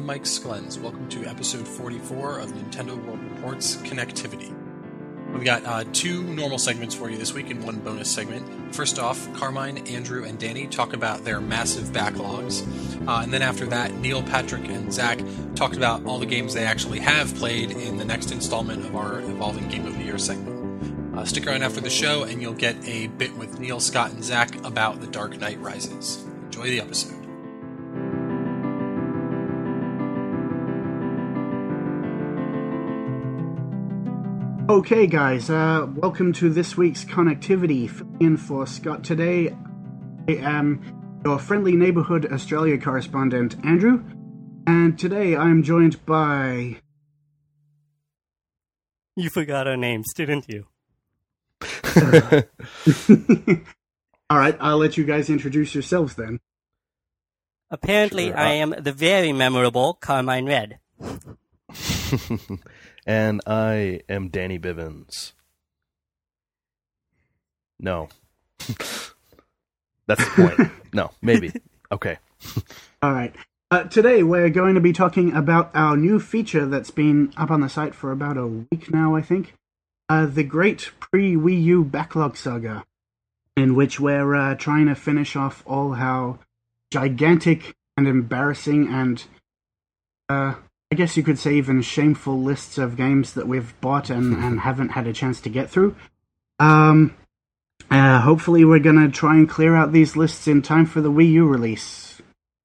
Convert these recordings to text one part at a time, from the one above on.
I'm Mike Sklens. Welcome to episode 44 of Nintendo World Report's Connectivity. We've got two normal segments for you this week and one bonus segment. First off, Carmine, Andrew, and Danny talk about their massive backlogs. And then after that, Neil, Patrick, and Zach talked about all the games they actually have played in the next installment of our Evolving Game of the Year segment. Stick around after the show and you'll get a bit with Neil, Scott, and Zach about The Dark Knight Rises. Enjoy the episode. Okay guys, welcome to this week's Connectivity. Filling in for Scott today, I am your friendly neighborhood Australia correspondent, Andrew, and today I'm joined by... You forgot our names, didn't you? Alright, I'll let you guys introduce yourselves then. Apparently, sure. I am the very memorable Carmine Red. And I am Danny Bivens. No. That's the point. No, maybe. Okay. All right. Today we're going to be talking about our new feature that's been up on the site for about a week now, I think. The Great Pre-Wii U Backlog Saga, in which we're trying to finish off all how gigantic and embarrassing and... I guess you could say even shameful lists of games that we've bought and haven't had a chance to get through. Hopefully we're going to try and clear out these lists in time for the Wii U release.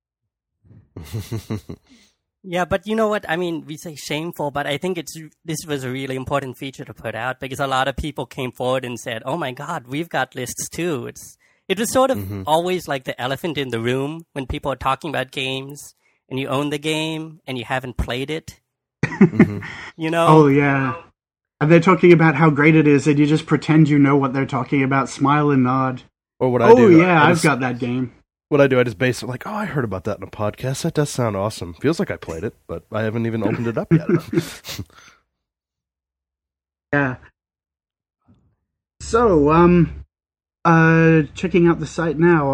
Yeah, but you know what? I mean, we say shameful, but I think this was a really important feature to put out because a lot of people came forward and said, oh my god, we've got lists too. It was sort of always like the elephant in the room when people are talking about games. And you own the game, and you haven't played it, you know? Oh, yeah. And they're talking about how great it is, and you just pretend you know what they're talking about, smile and nod. Or what I do. Oh, yeah, I've got that game. What I do, I just base it like, oh, I heard about that in a podcast. That does sound awesome. Feels like I played it, but I haven't even opened it up yet. Yeah. So, checking out the site now,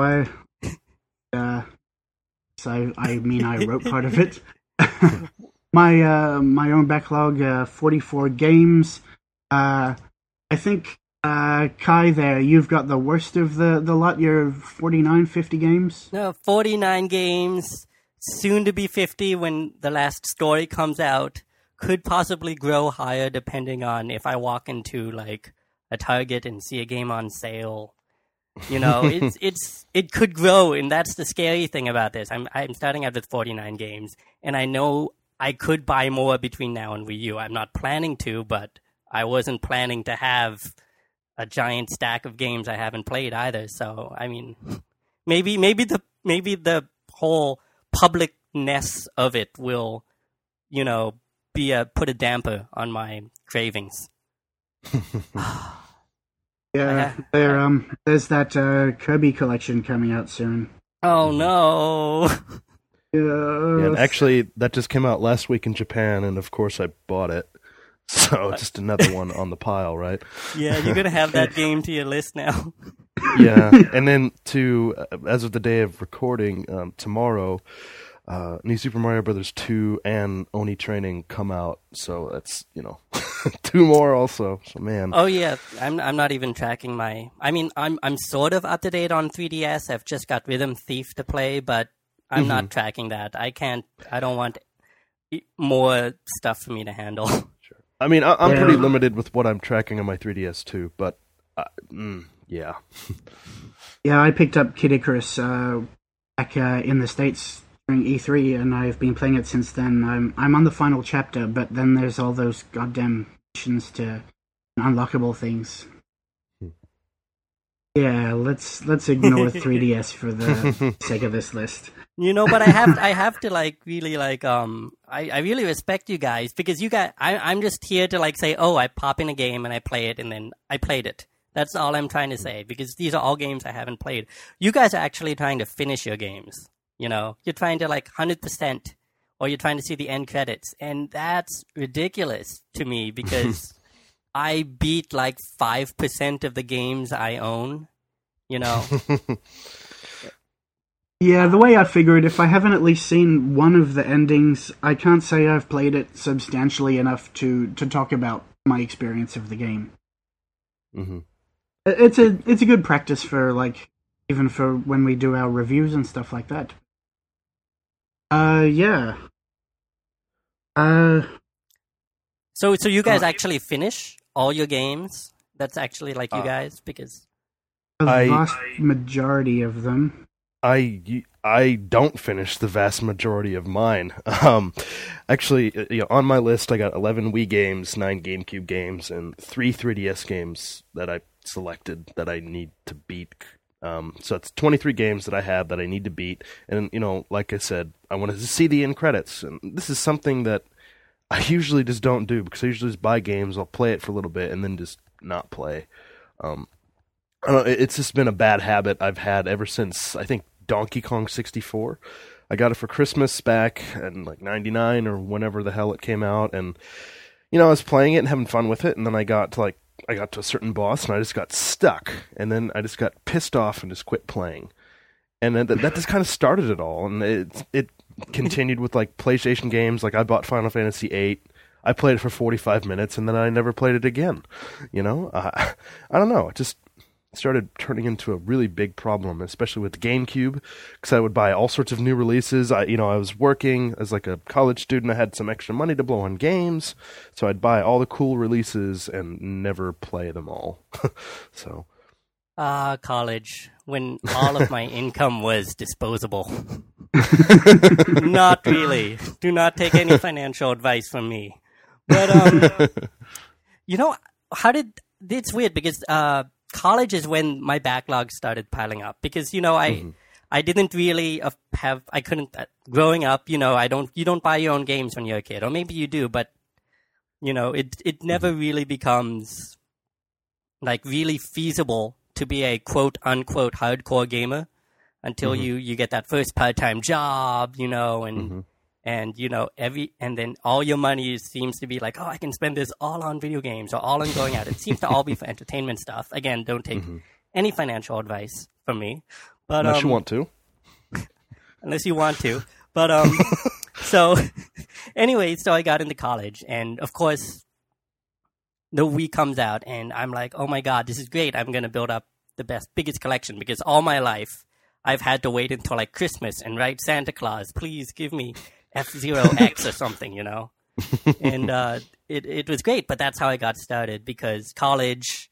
I mean, I wrote part of it. my own backlog, 44 games. I think, Kai, there, you've got the worst of the lot. You're 49, 50 games? No, 49 games, soon to be 50 when the last story comes out. Could possibly grow higher depending on if I walk into, like, a Target and see a game on sale. You know, it could grow, and that's the scary thing about this. I'm starting out with 49 games, and I know I could buy more between now and Wii U. I'm not planning to, but I wasn't planning to have a giant stack of games I haven't played either. So, I mean, maybe the whole publicness of it will, you know, put a damper on my cravings. Yeah, there's that Kirby collection coming out soon. Oh no! Yes. Yeah, and actually, that just came out last week in Japan, and of course I bought it. So just another one on the pile, right? Yeah, you're gonna have that game to your list now. Yeah, and then as of the day of recording, tomorrow, New Super Mario Bros. 2 and Oni Training come out, so that's, you know, two more also. So man. Oh yeah, I'm not even tracking I'm sort of up to date on 3DS. I've just got Rhythm Thief to play, but I'm not tracking that. I don't want more stuff for me to handle. Sure. I mean, I'm pretty limited with what I'm tracking on my 3DS too, but yeah. Yeah, I picked up Kid Icarus back in the States during E3, and I've been playing it since then. I'm on the final chapter, but then there's all those goddamn missions to unlockable things. Yeah, let's ignore 3DS for the sake of this list. You know, but I have to like really like I really respect you guys because you guys I'm just here to like say, oh, I pop in a game and I play it and then I played it. That's all I'm trying to say because these are all games I haven't played. You guys are actually trying to finish your games. You know, you're trying to like 100%, or you're trying to see the end credits, and that's ridiculous to me because I beat like 5% of the games I own. You know, Yeah, the way I figured, if I haven't at least seen one of the endings, I can't say I've played it substantially enough to talk about my experience of the game. Mm-hmm. It's a good practice for, like, even for when we do our reviews and stuff like that. Yeah. So you guys actually finish all your games? That's actually like you guys, because A vast majority of them. I don't finish the vast majority of mine. Actually, on my list, I got 11 Wii games, 9 GameCube games, and 3 3DS games that I selected that I need to beat. So it's 23 games that I have that I need to beat. And, like I said, I wanted to see the end credits. And this is something that I usually just don't do, because I usually just buy games, I'll play it for a little bit, and then just not play. I don't know, it's just been a bad habit I've had ever since, I think, Donkey Kong 64. I got it for Christmas back in like 99 or whenever the hell it came out, and I was playing it and having fun with it, and then I got to a certain boss and I just got stuck, and then I just got pissed off and just quit playing. And then that just kind of started it all, and it continued with like PlayStation games. Like I bought Final Fantasy VIII. I played it for 45 minutes and then I never played it again. I don't know. It just started turning into a really big problem, especially with the GameCube, because I would buy all sorts of new releases. I was working as like a college student. I had some extra money to blow on games, so I'd buy all the cool releases and never play them all. So, college, when all of my income was disposable. Not really. Do not take any financial advice from me. But it's weird because college is when my backlog started piling up, because I didn't really I couldn't growing up, you don't buy your own games when you're a kid, or maybe you do, but it never really becomes like really feasible to be a quote unquote hardcore gamer until you get that first part-time job, and then all your money seems to be like, oh, I can spend this all on video games or all on going out. It seems to all be for entertainment stuff. Again, don't take any financial advice from me. But unless you want to. Unless you want to. But so anyway, so I got into college, and of course the Wii comes out, and I'm like, oh my god, this is great. I'm going to build up the biggest collection, because all my life I've had to wait until like Christmas and write Santa Claus, please give me F-Zero X or something, and it was great, but that's how I got started, because college,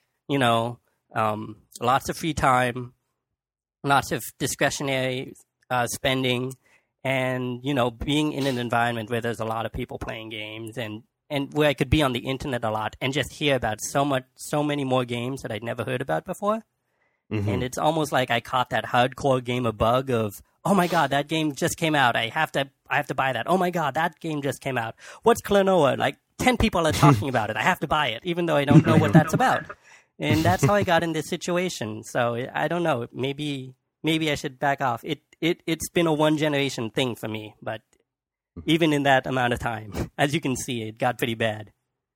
lots of free time, lots of discretionary spending, and being in an environment where there's a lot of people playing games, and where I could be on the internet a lot and just hear about so many more games that I'd never heard about before. And it's almost like I caught that hardcore gamer bug of, oh my god, that game just came out. I have to buy that. Oh my god, that game just came out. What's Klonoa? Like 10 people are talking about it. I have to buy it, even though I don't know what that's about. And that's how I got in this situation. So I don't know. Maybe I should back off. It's been a one generation thing for me, but even in that amount of time, as you can see, it got pretty bad.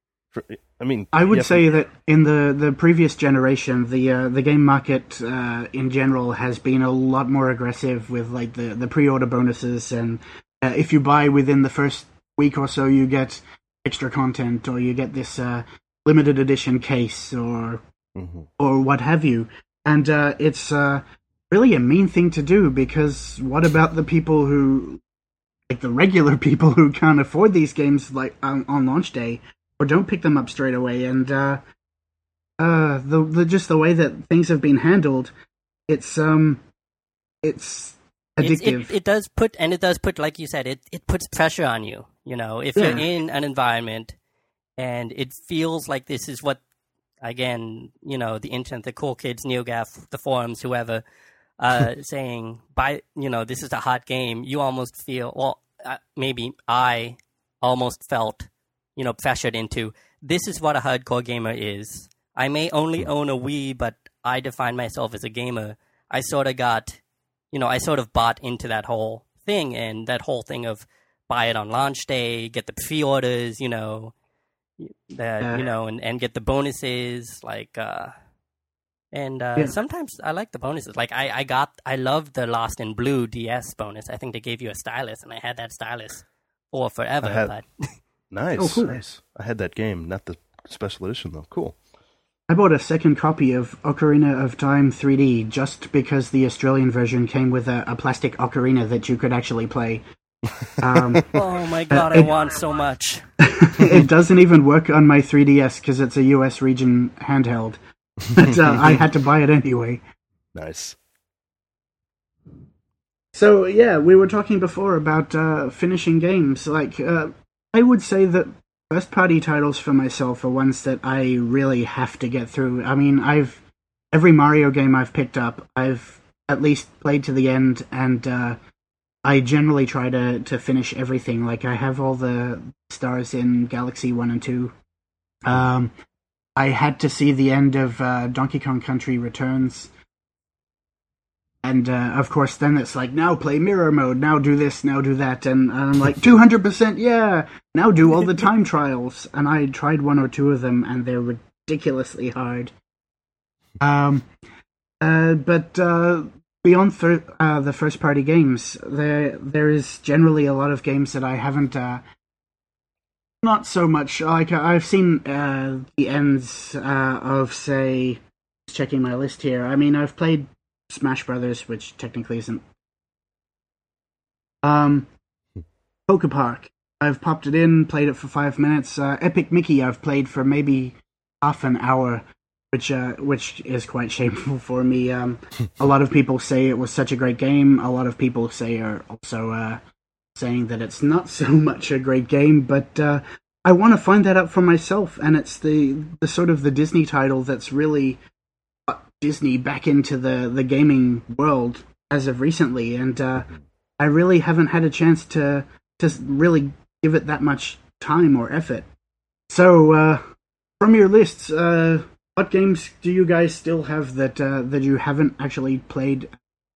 I would say that in the previous generation, the game market in general has been a lot more aggressive with like the pre-order bonuses, and if you buy within the first week or so, you get extra content, or you get this limited edition case, or what have you. And it's really a mean thing to do, because what about the people who, like the regular people who can't afford these games like on launch day, or don't pick them up straight away? And just the way that things have been handled, it's addictive. It does put, like you said, it puts pressure on you. If you're in an environment and it feels like this is what, again, the internet, the cool kids, NeoGAF, the forums, whoever, saying, this is a hot game, you almost feel, well, maybe I almost felt, pressured into, this is what a hardcore gamer is. I may only own a Wii, but I define myself as a gamer. I sort of bought into that whole thing, and that whole thing of buy it on launch day, get the pre-orders, and get the bonuses, like, And sometimes I like the bonuses. Like I love the Lost in Blue DS bonus. I think they gave you a stylus, and I had that stylus for forever. Nice. Oh, cool. Nice. I had that game, not the special edition though. Cool. I bought a second copy of Ocarina of Time 3D just because the Australian version came with a plastic ocarina that you could actually play. Oh my god, I want so much. It doesn't even work on my 3DS because it's a US region handheld. But I had to buy it anyway. Nice. So, yeah, we were talking before about finishing games. Like, I would say that first-party titles for myself are ones that I really have to get through. I mean, every Mario game I've picked up, I've at least played to the end, and I generally try to finish everything. Like, I have all the stars in Galaxy 1 and 2. I had to see the end of Donkey Kong Country Returns. And, of course, then it's like, now play mirror mode, now do this, now do that. And I'm like, 200%, yeah! Now do all the time trials. And I tried one or two of them, and they're ridiculously hard. But beyond the first-party games, there is generally a lot of games that I haven't... not so much. Like, I've seen the ends of, say... Checking my list here. I mean, I've played Smash Brothers, which technically isn't... Poke Park. I've popped it in, played it for 5 minutes. Epic Mickey I've played for maybe half an hour, which is quite shameful for me. A lot of people say it was such a great game. A lot of people are also saying that it's not so much a great game, but I want to find that out for myself, and it's the sort of the Disney title that's really brought Disney back into the gaming world as of recently, and I really haven't had a chance to really give it that much time or effort. So, from your lists, what games do you guys still have that you haven't actually played?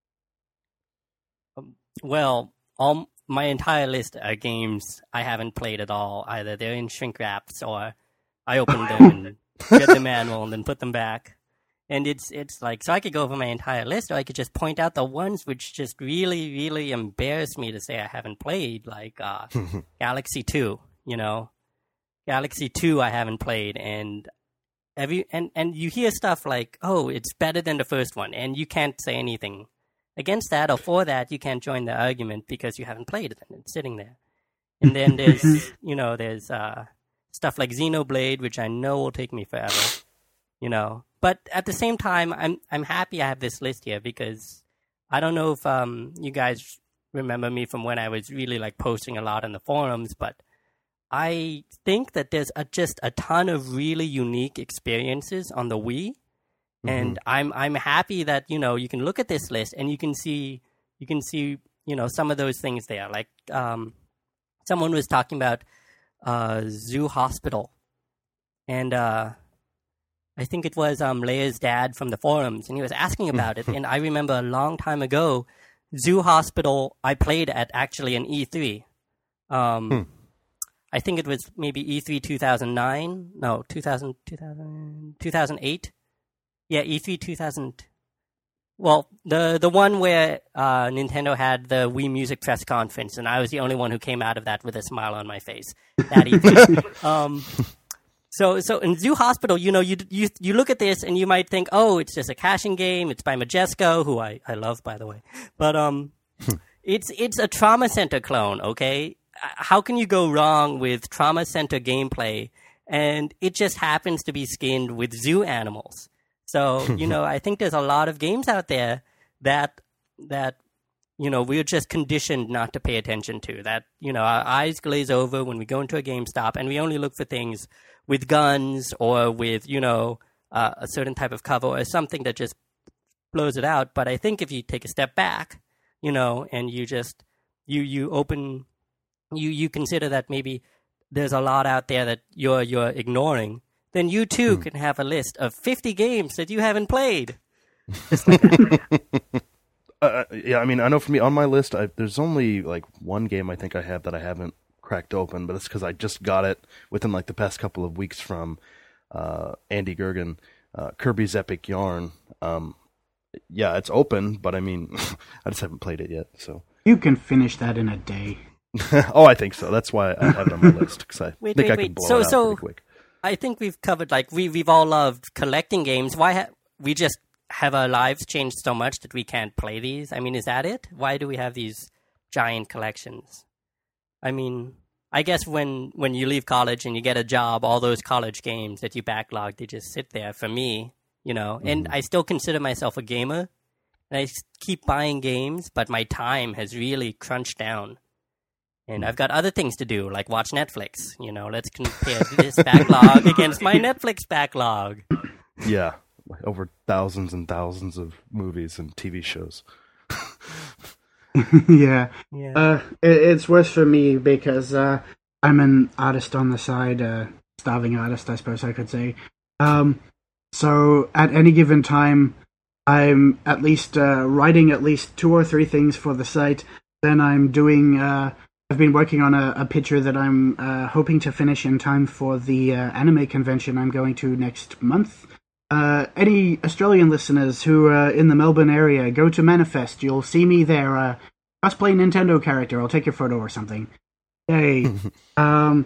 Well, my entire list are games I haven't played at all. Either they're in shrink wraps, or I opened them and read the manual and then put them back. And it's like, so I could go over my entire list, or I could just point out the ones which just really, really embarrass me to say I haven't played, like Galaxy 2, you know? Galaxy 2 I haven't played, and you hear stuff like, oh, it's better than the first one, and you can't say anything against that or for that. You can't join the argument because you haven't played it, and it's sitting there. And then there's, there's stuff like Xenoblade, which I know will take me forever, you know? But at the same time, I'm happy I have this list here, because I don't know if you guys remember me from when I was really like posting a lot on the forums, but I think that there's just a ton of really unique experiences on the Wii, and I'm happy that you can look at this list and you can see some of those things there. Like someone was talking about Zoo Hospital, and I think it was Leia's dad from the forums, and he was asking about it. And I remember a long time ago, Zoo Hospital, I played at actually an E3. I think it was maybe E3 2009. No, 2008. Yeah, E3 2000. Well, the one where Nintendo had the Wii Music press conference, and I was the only one who came out of that with a smile on my face. That E3. So in Zoo Hospital, you look at this and you might think, oh, it's just a caching game. It's by Majesco, who I love, by the way. But it's a Trauma Center clone, okay? How can you go wrong with Trauma Center gameplay? And it just happens to be skinned with zoo animals. So, I think there's a lot of games out there that we're just conditioned not to pay attention to. That, our eyes glaze over when we go into a GameStop, and we only look for things with guns or with, a certain type of cover or something that just blows it out. But I think if you take a step back, and you just, you open, you consider that maybe there's a lot out there that you're ignoring, then you too can have a list of 50 games that you haven't played. Just like that. Yeah, I mean, I know for me, on my list, there's only like one game I think I have that I haven't cracked open, but it's because I just got it within like the past couple of weeks from Andy Gergen, Kirby's Epic Yarn. Yeah, it's open, but I mean, I just haven't played it yet. So you can finish that in a day. Oh, I think so. That's why I have it on my list, because I think I can blow it out pretty quick. I think we've covered, like, we've all loved collecting games. Why we just have our lives changed so much that we can't play these? I mean, is that it? Why do we have these giant collections? I mean, I guess when you leave college and you get a job, all those college games that you backlogged, they just sit there for me, you know. Mm-hmm. And I still consider myself a gamer, and I keep buying games, but my time has really crunched down. And I've got other things to do, like watch Netflix. You know, let's compare this backlog against my Netflix backlog. Yeah, over thousands and thousands of movies and TV shows. Yeah. It's worse for me because I'm an artist on the side, starving artist, I suppose I could say. So at any given time, I'm at least writing at least 2 or 3 things for the site. Then I'm doing... I've been working on a picture that I'm hoping to finish in time for the anime convention I'm going to next month. Any Australian listeners who are in the Melbourne area, go to Manifest. You'll see me there. Cosplay Nintendo character. I'll take your photo or something. Yay. And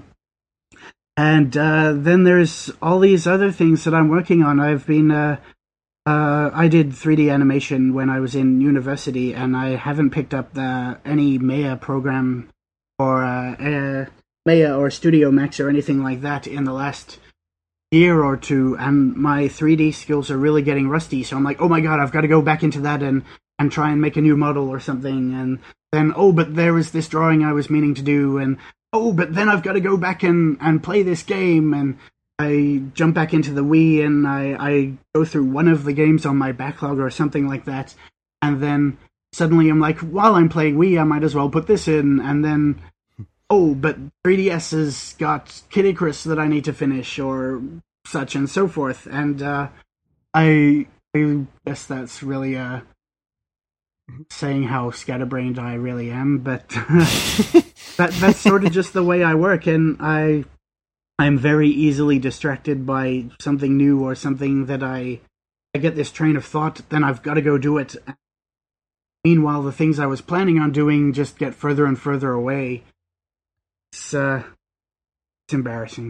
then there's all these other things that I'm working on. I've been... I did 3D animation when I was in university, and I haven't picked up any Maya program or Maya or Studio Max or anything like that in the last year or two, and my 3D skills are really getting rusty, so I'm like, oh my god, I've got to go back into that and try and make a new model or something, and then, oh, but there was this drawing I was meaning to do, and oh, but then I've got to go back and play this game, and I jump back into the Wii, and I go through one of the games on my backlog or something like that, and then suddenly I'm like, while I'm playing Wii, I might as well put this in, and then, oh, but 3DS has got Kid Icarus that I need to finish, or such and so forth, and I guess that's really saying how scatterbrained I really am, but that's sort of just the way I work, and I'm very easily distracted by something new or something that I get this train of thought, then I've got to go do it. Meanwhile, the things I was planning on doing just get further and further away. It's embarrassing.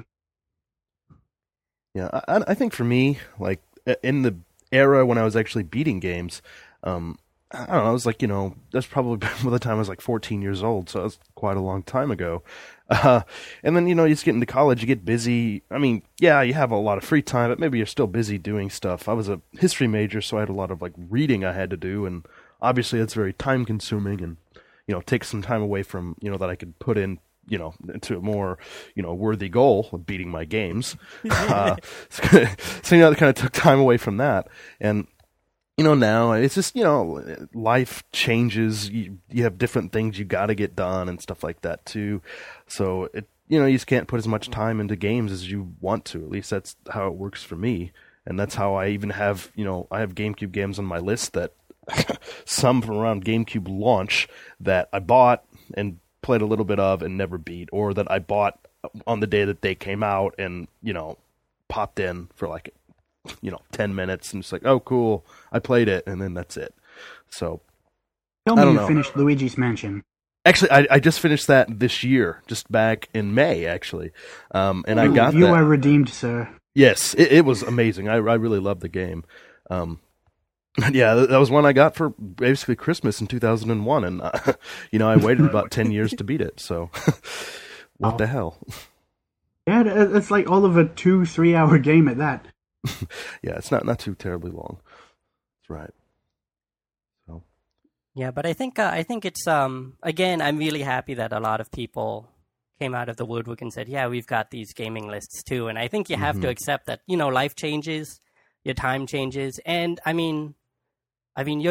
Yeah, I think for me, like, in the era when I was actually beating games, I don't know, I was like, that's probably by the time I was like 14 years old, so that was quite a long time ago. And then, you just get into college, you get busy. I mean, yeah, you have a lot of free time, but maybe you're still busy doing stuff. I was a history major, so I had a lot of, like, reading I had to do, and obviously it's very time-consuming and, takes some time away from, that I could put in, into a more, worthy goal of beating my games. So, that kind of took time away from that. And, now it's just, life changes. You have different things you got to get done and stuff like that too. So you just can't put as much time into games as you want to. At least that's how it works for me. And that's how I even have, I have GameCube games on my list that some from around GameCube launch that I bought and played a little bit of and never beat, or that I bought on the day that they came out and, popped in for like 10 minutes and it's like, oh, cool, I played it, and then that's it. So, tell me you finished Luigi's Mansion. Actually, I just finished that this year, just back in May, actually. And I got that. You are redeemed, sir. Yes, it was amazing. I really loved the game. Yeah, that was one I got for basically Christmas in 2001, and I waited about 10 years to beat it. So, what the hell? Yeah, it's like all of a 2-3 hour game at that. Yeah, it's not too terribly long. That's right. So. Yeah, but I think it's again, I'm really happy that a lot of people came out of the woodwork and said, yeah, we've got these gaming lists too, and I think you have to accept that life changes, your time changes, and I mean, your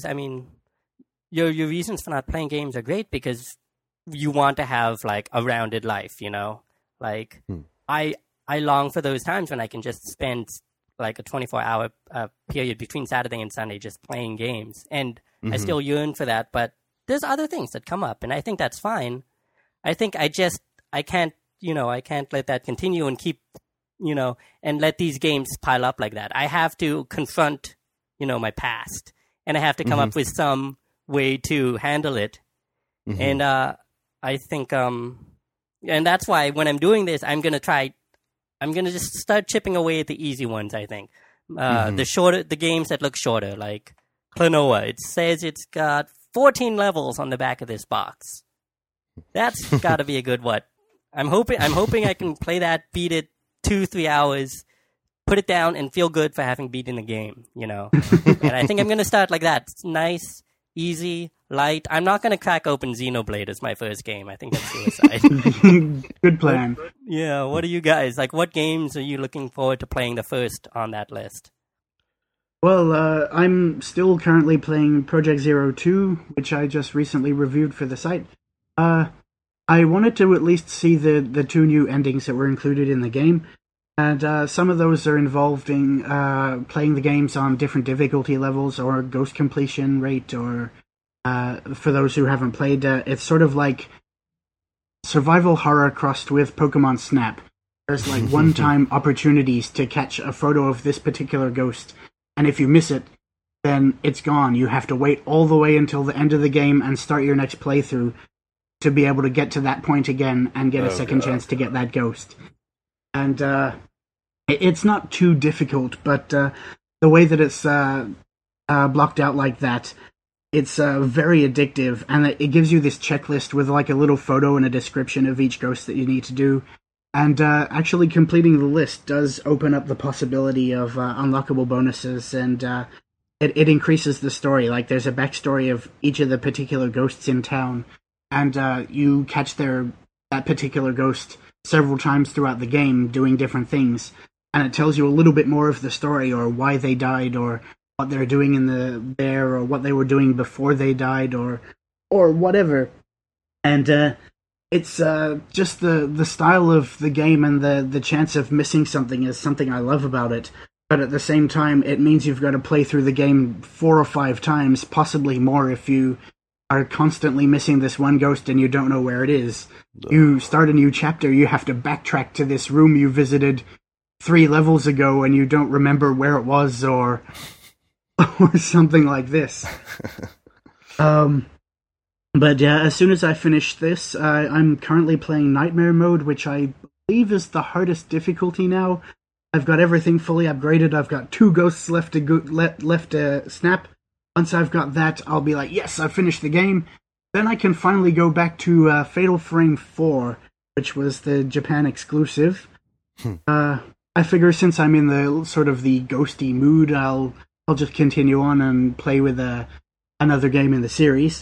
your reasons for not playing games are great because you want to have like a rounded life, Like I long for those times when I can just spend like a 24-hour period between Saturday and Sunday just playing games, and I still yearn for that. But there's other things that come up, and I think that's fine. I think I can't let that continue and keep and let these games pile up like that. I have to confront, my past, and I have to come up with some way to handle it. And I think, and that's why when I'm doing this, I'm going to just start chipping away at the easy ones, I think. The games that look shorter, like Klonoa. It says it's got 14 levels on the back of this box. That's got to be a good what. I'm hoping I can play that, beat it 2-3 hours, put it down, and feel good for having beaten the game, And I think I'm going to start like that. It's nice, easy, light. I'm not going to crack open Xenoblade as my first game. I think that's suicide. Good plan. Yeah, what are you guys? Like, what games are you looking forward to playing the first on that list? Well, I'm still currently playing Project Zero 2, which I just recently reviewed for the site. I wanted to at least see the 2 new endings that were included in the game, and some of those are involving playing the games on different difficulty levels or ghost completion rate, or for those who haven't played, it's sort of like survival horror crossed with Pokemon Snap. There's like one-time opportunities to catch a photo of this particular ghost, and if you miss it, then it's gone. You have to wait all the way until the end of the game and start your next playthrough to be able to get to that point again and get a second chance to get that ghost. And it's not too difficult, but the way that it's blocked out like that, it's very addictive, and it gives you this checklist with like a little photo and a description of each ghost that you need to do. And actually completing the list does open up the possibility of unlockable bonuses, and it increases the story. Like, there's a backstory of each of the particular ghosts in town, and you catch that particular ghost several times throughout the game doing different things, and it tells you a little bit more of the story, or why they died, or what they're doing there, or what they were doing before they died, or whatever. And it's just the style of the game, and the chance of missing something is something I love about it. But at the same time, it means you've got to play through the game 4 or 5 times, possibly more if you are constantly missing this one ghost and you don't know where it is. You start a new chapter, you have to backtrack to this room you visited 3 levels ago and you don't remember where it was, or something like this. But yeah, as soon as I finish this, I'm currently playing Nightmare Mode, which I believe is the hardest difficulty now. I've got everything fully upgraded. I've got 2 ghosts left to snap. Once I've got that, I'll be like, yes, I've finished the game. Then I can finally go back to Fatal Frame 4, which was the Japan exclusive. I figure since I'm in the sort of the ghosty mood, I'll just continue on and play with another game in the series.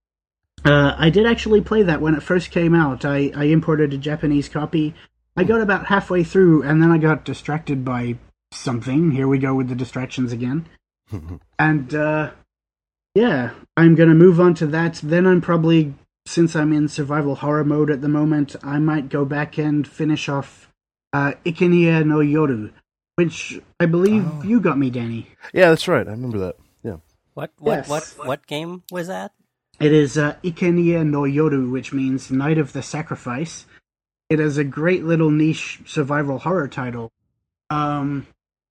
I did actually play that when it first came out. I imported a Japanese copy. I got about halfway through, and then I got distracted by something. Here we go with the distractions again. And, yeah, I'm going to move on to that. Then I'm probably, since I'm in survival horror mode at the moment, I might go back and finish off Ikenia no Yoru, which I believe you got me, Danny. Yeah, that's right. I remember that. Yeah. What game was that? It is Ikenia no Yoru, which means Night of the Sacrifice. It is a great little niche survival horror title. When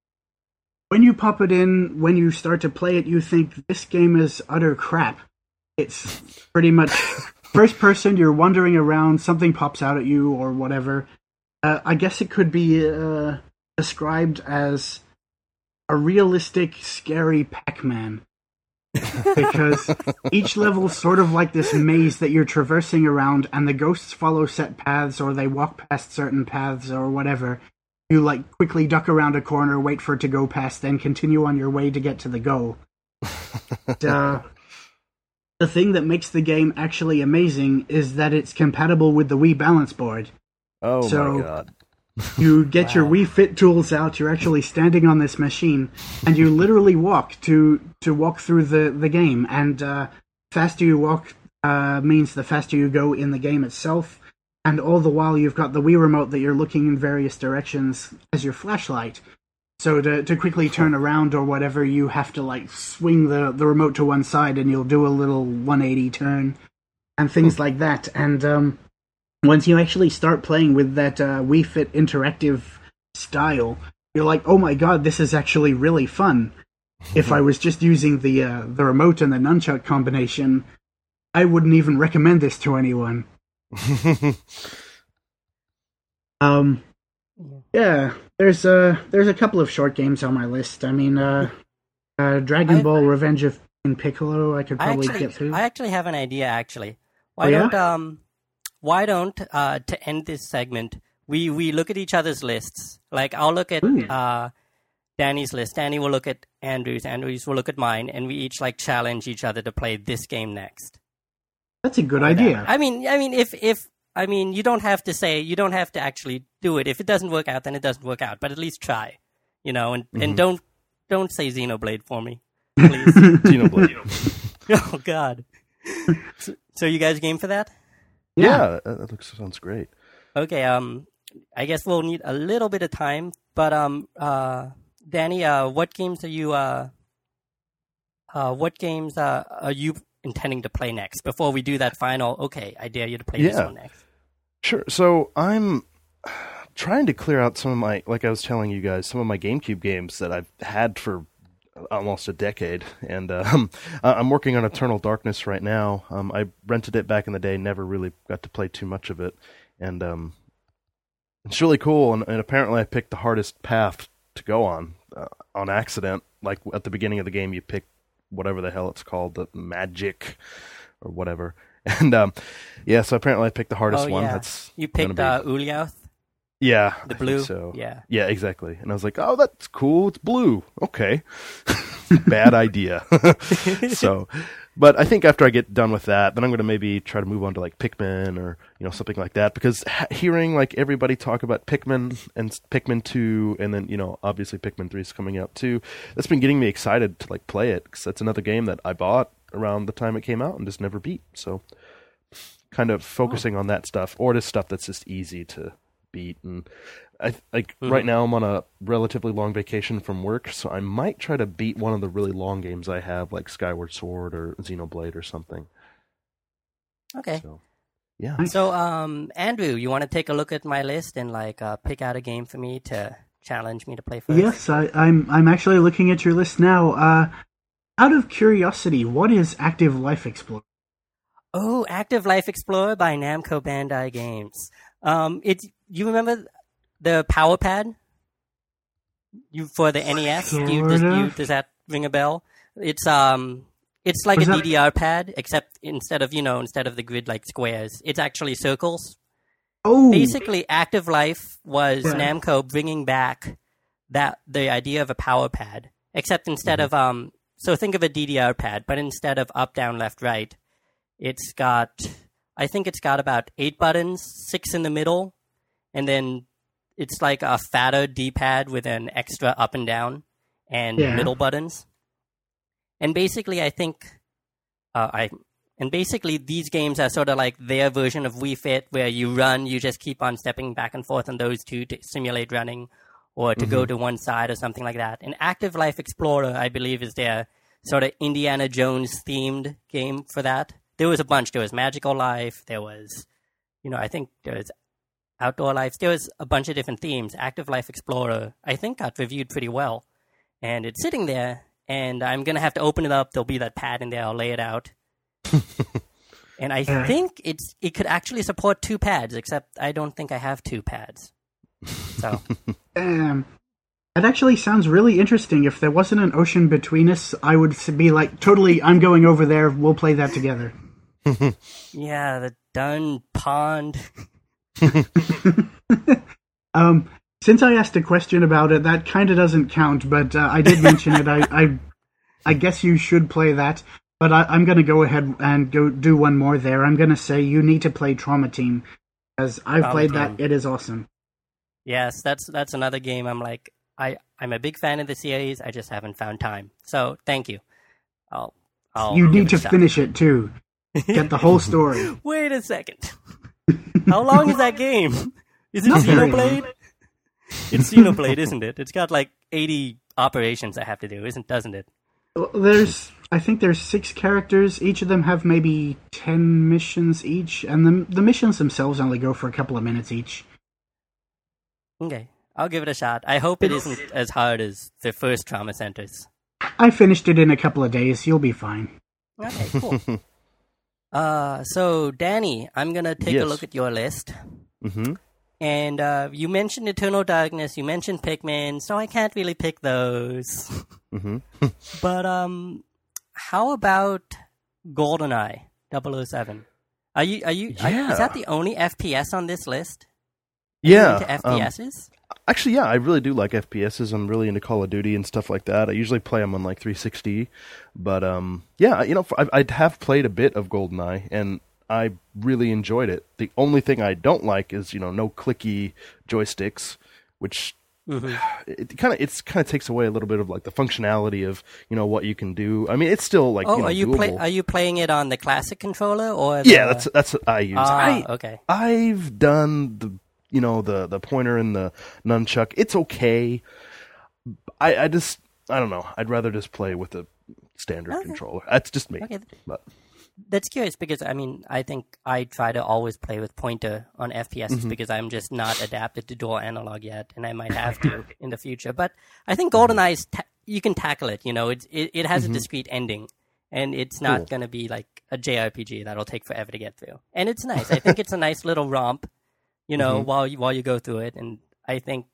you pop it in, when you start to play it, you think this game is utter crap. It's pretty much first person, you're wandering around, something pops out at you or whatever. I guess it could be described as a realistic, scary Pac-Man. Because each level is sort of like this maze that you're traversing around, and the ghosts follow set paths, or they walk past certain paths, or whatever. You, like, quickly duck around a corner, wait for it to go past, then continue on your way to get to the goal. The thing that makes the game actually amazing is that it's compatible with the Wii Balance Board. Oh my god. You get your Wii Fit tools out, you're actually standing on this machine, and you literally walk to walk through the game, and faster you walk means the faster you go in the game itself, and all the while you've got the Wii Remote that you're looking in various directions as your flashlight. So to quickly turn around or whatever, you have to like swing the remote to one side and you'll do a little 180 turn, and things like that, and once you actually start playing with that Wii Fit interactive style, you're like, oh my god, this is actually really fun. If I was just using the remote and the nunchuck combination, I wouldn't even recommend this to anyone. Yeah, there's a couple of short games on my list. I mean, Dragon Ball Revenge of Piccolo, I could probably get through. I actually have an idea. Actually, why don't to end this segment, we look at each other's lists. Like I'll look at Danny's list. Danny will look at Andrew's. Andrew's will look at mine, and we each like challenge each other to play this game next. That's a good idea. I mean, if you don't have to actually do it. If it doesn't work out, then it doesn't work out. But at least try, and don't say Xenoblade for me, please. Xenoblade. Oh God. So you guys game for that? Yeah, that sounds great. Okay. I guess we'll need a little bit of time, but Danny, what games are you intending to play next before we do that final? Okay, I dare you to play this one next. Sure. So I'm trying to clear out some of my, like I was telling you guys, some of my GameCube games that I've had for almost a decade, and I'm working on Eternal Darkness right now. I rented it back in the day, never really got to play too much of it, and it's really cool. And apparently, I picked the hardest path to go on accident. Like at the beginning of the game, you pick whatever the hell it's called, the magic or whatever. And so apparently I picked the hardest one. You picked Ulyaoth? Yeah. The blue? So. Yeah. Yeah, exactly. And I was like, oh, that's cool. It's blue. Okay. Bad idea. But I think after I get done with that, then I'm going to maybe try to move on to like Pikmin or, something like that. Because hearing like everybody talk about Pikmin and Pikmin 2 and then, obviously Pikmin 3 is coming out too, that's been getting me excited to like play it. Because that's another game that I bought around the time it came out and just never beat. So kind of focusing on that stuff, or just stuff that's just easy to beat. And right now I'm on a relatively long vacation from work, so I might try to beat one of the really long games I have, like Skyward Sword or Xenoblade or something. Okay. So, yeah. So, Andrew, you want to take a look at my list and pick out a game for me to challenge me to play first? Yes, I'm actually looking at your list now. Out of curiosity, what is Active Life Explorer? Oh, Active Life Explorer by Namco Bandai Games. You remember the Power Pad? For the NES? Does that ring a bell? It's like a DDR pad, except instead of the grid like squares, it's actually circles. Oh, basically, Active Life was Namco bringing back the idea of a power pad, except instead of so think of a DDR pad, but instead of up, down, left, right, I think it's got about 8 buttons, 6 in the middle, and then it's like a fatter D-pad with an extra up and down and middle buttons. And basically, I think, these games are sort of like their version of Wii Fit, where you run, you just keep on stepping back and forth on those two to simulate running, or to go to one side or something like that. And Active Life Explorer, I believe, is their sort of Indiana Jones themed game for that. There was a bunch. There was Magical Life. There was, I think there was Outdoor Life. There was a bunch of different themes. Active Life Explorer, I think, got reviewed pretty well. And it's sitting there, and I'm going to have to open it up. There'll be that pad in there. I'll lay it out. And I think it could actually support 2 pads, except I don't think I have 2 pads. So, that actually sounds really interesting. If there wasn't an ocean between us, I would be like, totally, I'm going over there. We'll play that together. Yeah, the Dun Pond. Since I asked a question about it, that kind of doesn't count, but I did mention it. I guess you should play that, but I'm going to go ahead and go do one more there. I'm going to say you need to play Trauma Team, because I've played that. It is awesome. Yes, that's another game. I'm a big fan of the series. I just haven't found time. So thank you. You need to finish it too. Get the whole story. Wait a second. How long is that game? Is it Xenoblade? It's Xenoblade, isn't it? It's got like 80 operations I have to do, doesn't it? I think there's 6 characters. Each of them have maybe 10 missions each, and the missions themselves only go for a couple of minutes each. Okay. I'll give it a shot. I hope it isn't as hard as the first Trauma Centers. I finished it in a couple of days. You'll be fine. Okay, cool. So, Danny, I'm going to take a look at your list. Mm-hmm. And you mentioned Eternal Darkness, you mentioned Pikmin, so I can't really pick those. Mm-hmm. But how about GoldenEye 007? Is that the only FPS on this list? Yeah. Into FPSs? Actually, yeah, I really do like FPSs. I'm really into Call of Duty and stuff like that. I usually play them on like 360. But yeah, I have played a bit of GoldenEye, and I really enjoyed it. The only thing I don't like is, no clicky joysticks, which it kind of takes away a little bit of like the functionality of what you can do. I mean, it's still like are you playing it on the classic controller or? Yeah, that's what I use. Okay. I've done the pointer and the nunchuck. It's okay. I don't know. I'd rather just play with the standard controller. That's just me. Okay. But that's curious because, I think I try to always play with pointer on FPS because I'm just not adapted to dual analog yet, and I might have to in the future. But I think GoldenEye, you can tackle it. It has a discrete ending, and it's not going to be like a JRPG that'll take forever to get through. And it's nice. I think it's a nice little romp, while you go through it. And I think,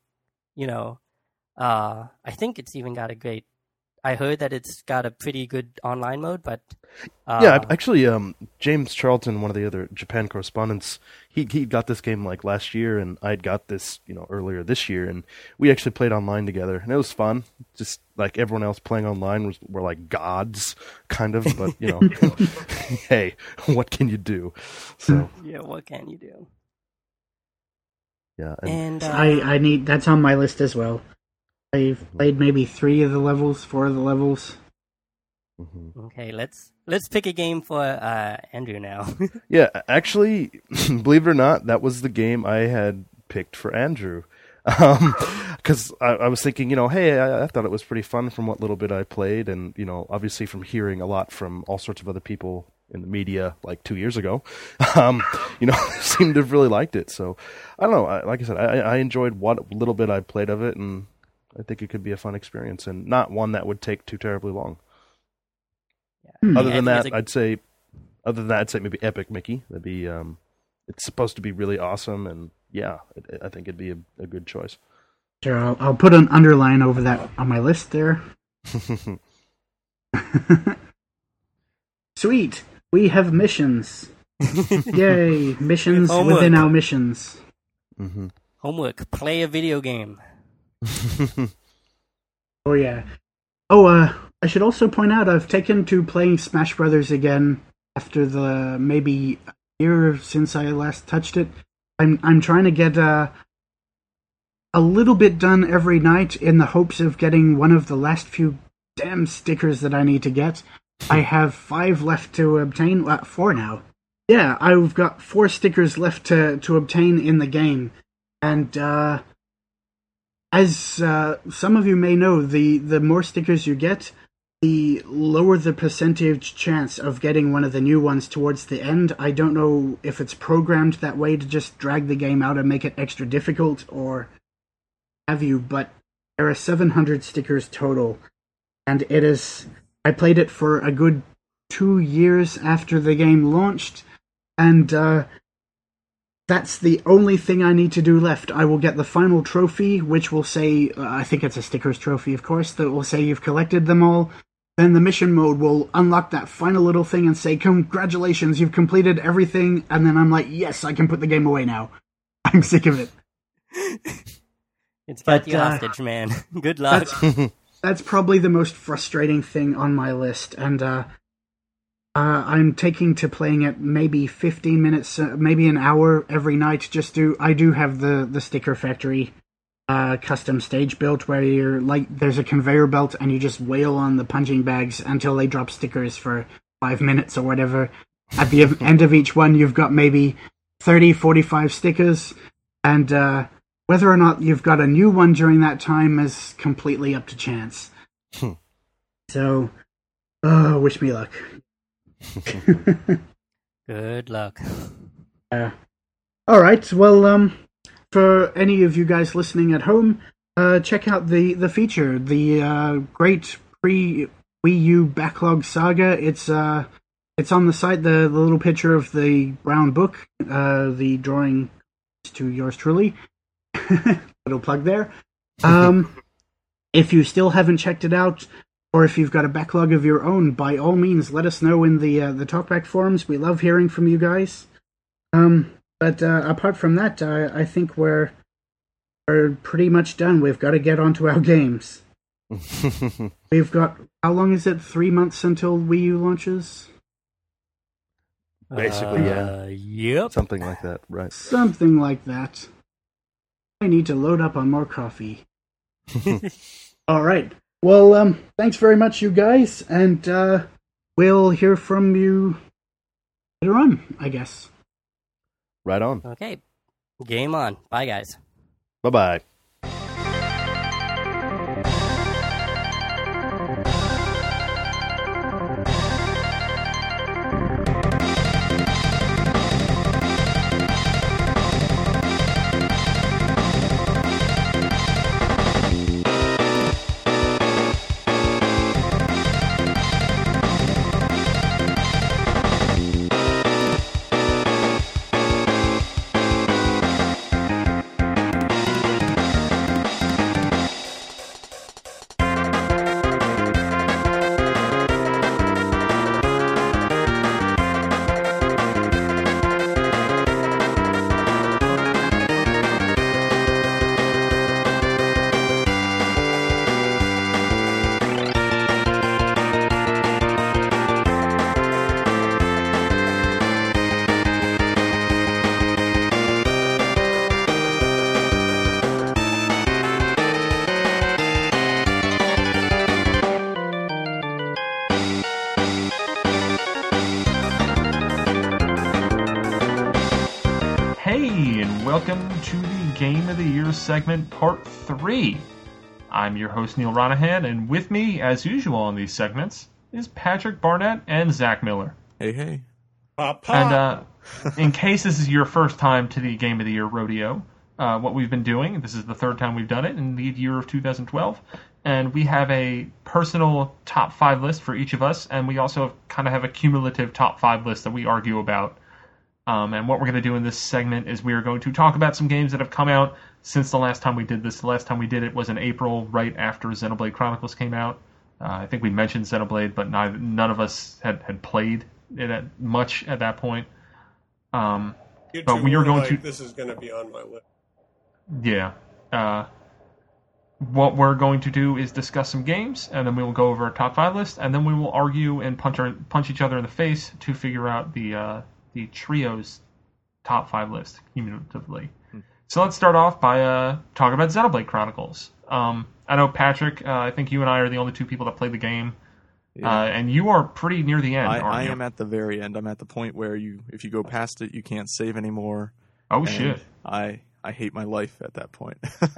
I think it's even got a great. I heard that it's got a pretty good online mode, but yeah, actually, James Charlton, one of the other Japan correspondents, he got this game like last year, and I'd got this earlier this year, and we actually played online together, and it was fun. Just like everyone else playing online were like gods, kind of, but hey, what can you do? So yeah, what can you do? Yeah, and that's on my list as well. I've played maybe 4 of the levels. Okay, let's pick a game for Andrew now. Yeah, actually, believe it or not, that was the game I had picked for Andrew. Because I was thinking, hey, I thought it was pretty fun from what little bit I played, and obviously from hearing a lot from all sorts of other people in the media like 2 years ago, seemed to have really liked it. So I don't know. Like I said, I enjoyed what little bit I played of it, and I think it could be a fun experience, and not one that would take too terribly long. Yeah. Other than that, I'd say maybe Epic Mickey. That'd be it's supposed to be really awesome, and yeah, I think it'd be a good choice. Sure, I'll put an underline over that on my list there. Sweet, we have missions. Yay, missions within our missions. Mm-hmm. Homework: play a video game. Oh yeah. Oh, I should also point out I've taken to playing Smash Brothers again after the maybe a year since I last touched it. I'm trying to get a little bit done every night in the hopes of getting one of the last few damn stickers that I need to get. I have 5 left to obtain. 4 now. Yeah, I've got 4 stickers left to obtain in the game, and as some of you may know, the more stickers you get, the lower the percentage chance of getting one of the new ones towards the end. I don't know if it's programmed that way to just drag the game out and make it extra difficult, or have you, but there are 700 stickers total, and it is. I played it for a good 2 years after the game launched, and that's the only thing I need to do left. I will get the final trophy, which will say, I think it's a stickers trophy, of course, that will say you've collected them all. Then the mission mode will unlock that final little thing and say, congratulations, you've completed everything. And then I'm like, yes, I can put the game away now. I'm sick of it. It's got you hostage, man. Good luck. That's probably the most frustrating thing on my list. And I'm taking to playing it maybe 15 minutes, maybe an hour every night. I do have the Sticker Factory custom stage built where you're there's a conveyor belt and you just wail on the punching bags until they drop stickers for 5 minutes or whatever. At the end of each one, you've got maybe 30, 45 stickers, and whether or not you've got a new one during that time is completely up to chance. So, wish me luck. Good luck. All right. Well, for any of you guys listening at home, check out the feature, the great pre-Wii U backlog saga. It's on the site, the little picture of the brown book, the drawing to yours truly. Little plug there. If you still haven't checked it out, or if you've got a backlog of your own, by all means, let us know in the Talkback forums. We love hearing from you guys. But apart from that, I think we're pretty much done. We've got to get onto our games. We've got, how long is it? 3 months until Wii U launches? Basically, yeah. Yep. Something like that, right. Something like that. I need to load up on more coffee. All right. Well, thanks very much, you guys, and we'll hear from you later on, I guess. Right on. Okay. Game on. Bye, guys. Bye-bye. Welcome to the Game of the Year segment, Part 3. I'm your host, Neil Ronahan, and with me, as usual on these segments, is Patrick Barnett and Zach Miller. Hey, hey. And in case this is your first time to the Game of the Year rodeo, what we've been doing, this is the third time we've done it in the year of 2012, and we have a personal top 5 list for each of us, and we also kind of have a cumulative top 5 list that we argue about. And what we're going to do in this segment is we are going to talk about some games that have come out since the last time we did this. The last time we did it was in April, right after Xenoblade Chronicles came out. I think we mentioned Xenoblade, but none of us had played it much at that point. But we are going to. This is going to be on my list. Yeah. What we're going to do is discuss some games, and then we will go over our top 5 list, and then we will argue and punch each other in the face to figure out the trio's top 5 list cumulatively. So let's start off by talking about Xenoblade Chronicles. I know, Patrick, I think you and I are the only two people that played the game. Yeah. And you are pretty near the end, aren't you? I am at the very end. I'm at the point where if you go past it, you can't save anymore. Oh, shit. I hate my life at that point.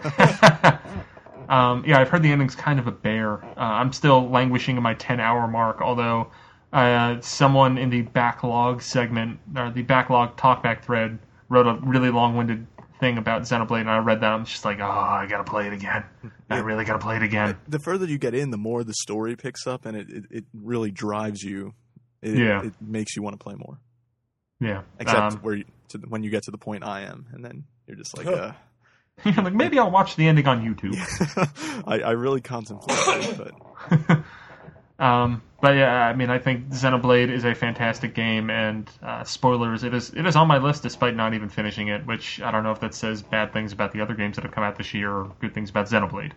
Yeah, I've heard the ending's kind of a bear. I'm still languishing in my 10-hour mark, although someone in the backlog segment, or the backlog talkback thread, wrote a really long-winded thing about Xenoblade, and I read that. I'm just like, oh, I gotta play it again. I really gotta play it again. The further you get in, the more the story picks up, and it really drives you. It makes you want to play more. Yeah. Except when you get to the point I am, and then you're just like, you're like, maybe I'll watch the ending on YouTube. I really contemplate it, but. But yeah, I mean, I think Xenoblade is a fantastic game, and spoilers, it is on my list despite not even finishing it, which I don't know if that says bad things about the other games that have come out this year or good things about Xenoblade.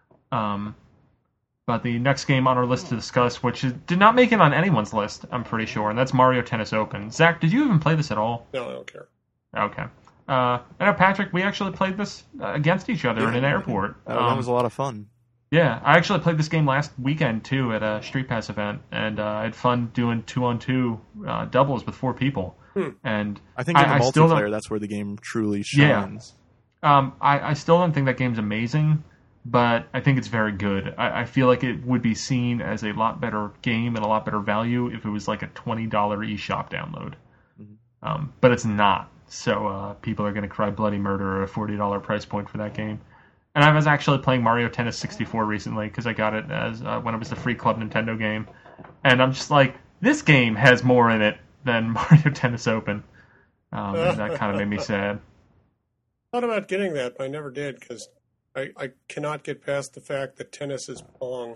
But the next game on our list to discuss, which did not make it on anyone's list, I'm pretty sure, and that's Mario Tennis Open. Zach, did you even play this at all? No, I don't care. Okay. I know, Patrick, we actually played this against each other in an airport. That was a lot of fun. Yeah, I actually played this game last weekend, too, at a Street Pass event, and I had fun doing 2-on-2 doubles with 4 people. And I think in the multiplayer, that's where the game truly shines. Yeah. I still don't think that game's amazing, but I think it's very good. I feel like it would be seen as a lot better game and a lot better value if it was like a $20 eShop download. But it's not. so people are going to cry bloody murder at a $40 price point for that game. And I was actually playing Mario Tennis 64 recently because I got it as when it was the free Club Nintendo game. And I'm just like, this game has more in it than Mario Tennis Open. And that kind of made me sad. I thought about getting that, but I never did because I cannot get past the fact that tennis is Pong.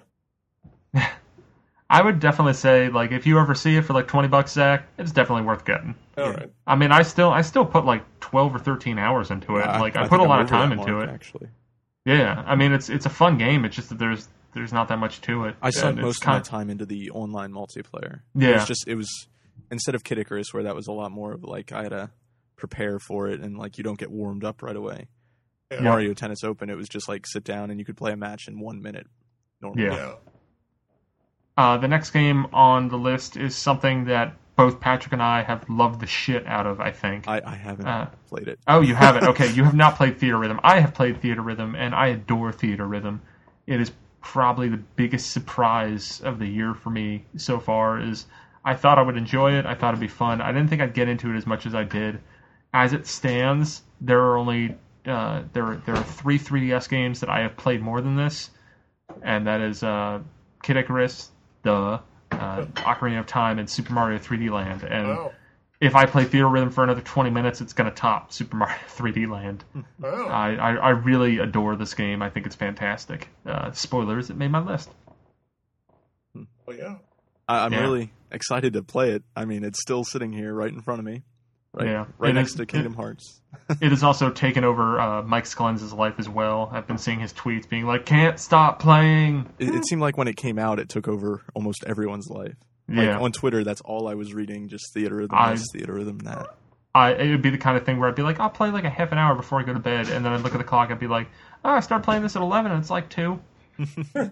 I would definitely say, like, if you ever see it for like $20, Zach, it's definitely worth getting. All right. I mean, I still put like 12 or 13 hours into it. Like, I put a lot of time into it. Actually. Yeah, I mean, it's a fun game. It's just that there's not that much to it. I sunk most of my time into the online multiplayer. Yeah. It was instead of Kid Icarus, where that was a lot more of like I had to prepare for it and like you don't get warmed up right away. Yeah. Mario Tennis Open, it was just like sit down and you could play a match in 1 minute normally. Yeah. The next game on the list is something that both Patrick and I have loved the shit out of, I think. I haven't played it. Oh, you haven't? Okay, you have not played Theatrhythm. I have played Theatrhythm, and I adore Theatrhythm. It is probably the biggest surprise of the year for me so far. I thought I would enjoy it. I thought it'd be fun. I didn't think I'd get into it as much as I did. As it stands, there are only there are 3 3DS games that I have played more than this, and that is Kid Icarus, Ocarina of Time, and Super Mario 3D Land. And if I play Theatrhythm for another 20 minutes, it's going to top Super Mario 3D Land. I really adore this game. I think it's fantastic. Spoilers, it made my list. Oh, yeah. I'm really excited to play it. I mean, it's still sitting here right in front of me. Right next to Kingdom Hearts. It has also taken over Mike Sklenz's life as well. I've been seeing his tweets being like, can't stop playing. It seemed like when it came out, it took over almost everyone's life. Like on Twitter, that's all I was reading, just Theatrhythm this, Theatrhythm that. It would be the kind of thing where I'd be like, I'll play like a half an hour before I go to bed, and then I'd look at the clock, I'd be like, I start playing this at 11, and it's like 2. So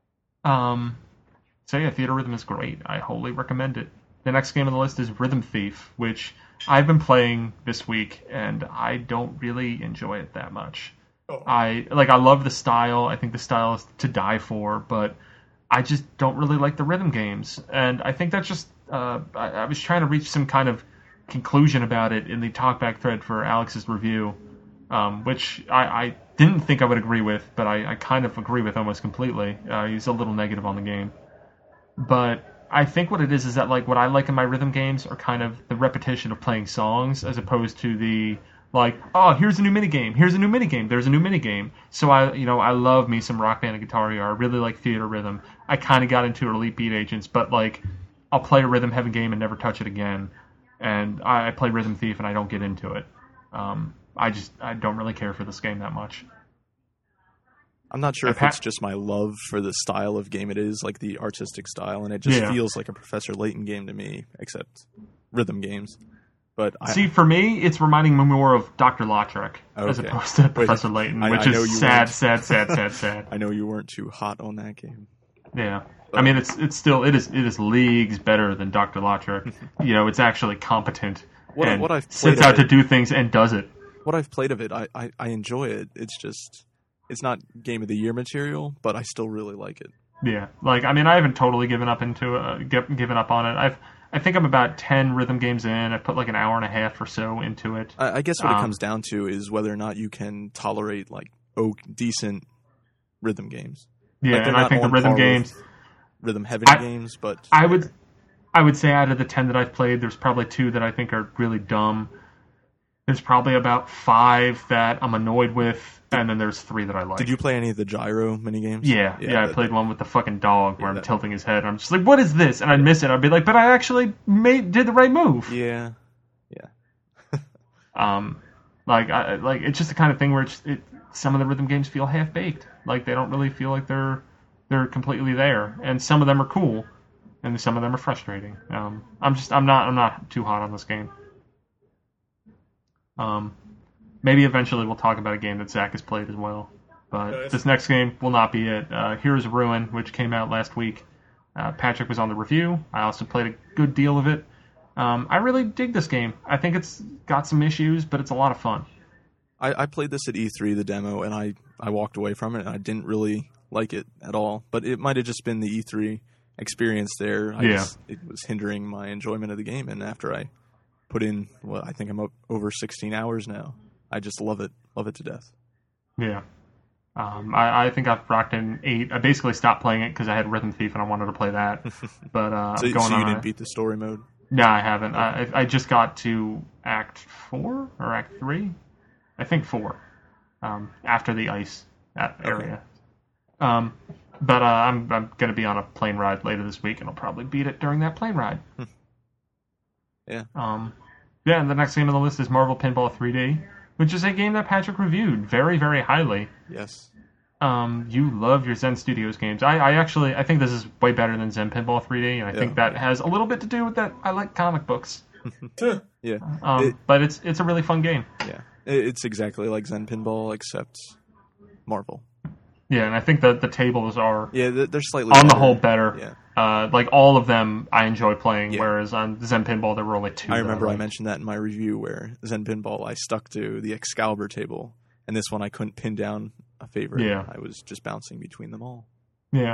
yeah, Theatrhythm is great. I wholly recommend it. The next game on the list is Rhythm Thief, which I've been playing this week, and I don't really enjoy it that much. I love the style. I think the style is to die for, but I just don't really like the rhythm games. And I think that's just... I was trying to reach some kind of conclusion about it in the talkback thread for Alex's review, which I didn't think I would agree with, but I kind of agree with almost completely. He's a little negative on the game. But I think what it is that like what I like in my rhythm games are kind of the repetition of playing songs as opposed to the like, oh, here's a new minigame, there's a new minigame. So I love me some Rock Band and Guitar Hero. I really like Theatrhythm. I kind of got into Elite Beat Agents, but like I'll play a rhythm heavy game and never touch it again. And I play Rhythm Thief and I don't get into it. I don't really care for this game that much. I'm not sure if it's just my love for the style of game it is, like the artistic style, and it just feels like a Professor Layton game to me, except rhythm games. But for me, it's reminding me more of Dr. Lautrec as opposed to Professor Layton, which is sad. I know you weren't too hot on that game. Yeah. I mean, it is leagues better than Dr. Lautrec. It's actually competent and sets out to do things and does it. What I've played of it, I enjoy it. It's not Game of the Year material, but I still really like it. Yeah, like I mean, I haven't totally given up on it. I think I'm about 10 rhythm games in. I've put like an hour and a half or so into it. I guess what it comes down to is whether or not you can tolerate like decent rhythm games. Yeah, like, and I think the rhythm games, rhythm heavy games, but I would say out of the 10 that I've played, there's probably 2 that I think are really dumb. There's probably about 5 that I'm annoyed with, and then there's 3 that I like. Did you play any of the gyro minigames? Yeah, I played one with the fucking dog where I'm tilting his head. I'm just like, what is this? And I'd miss it. I'd be like, but I actually did the right move. Yeah. It's just the kind of thing where some of the rhythm games feel half-baked. Like, they don't really feel like they're completely there. And some of them are cool, and some of them are frustrating. I'm not too hot on this game. Maybe eventually we'll talk about a game that Zach has played as well. But this next game will not be it. Heroes of Ruin, which came out last week. Patrick was on the review. I also played a good deal of it. I really dig this game. I think it's got some issues, but it's a lot of fun. I played this at E3, the demo, and I walked away from it, and I didn't really like it at all. But it might have just been the E3 experience there. It was hindering my enjoyment of the game, and after I put in, I think I'm up over 16 hours now. I just love it to death. Yeah. I think I've rocked in 8. I basically stopped playing it because I had Rhythm Thief and I wanted to play that. But so you didn't beat the story mode? No, I haven't. I just got to Act 4 or Act 3? I think 4. After the ice area. But I'm going to be on a plane ride later this week, and I'll probably beat it during that plane ride. Yeah. Yeah, and the next game on the list is Marvel Pinball 3D, which is a game that Patrick reviewed very, very highly. Yes. You love your Zen Studios games. I think this is way better than Zen Pinball 3D, and I think that has a little bit to do with that. I like comic books. Yeah. But it's a really fun game. Yeah. It's exactly like Zen Pinball, except Marvel. Yeah, and I think that the tables are they're slightly on better. the whole better. Yeah. Like all of them I enjoy playing, whereas on Zen Pinball there were only 2. I remember I mentioned that in my review where Zen Pinball I stuck to the Excalibur table, and this one I couldn't pin down a favorite. Yeah. I was just bouncing between them all. Yeah.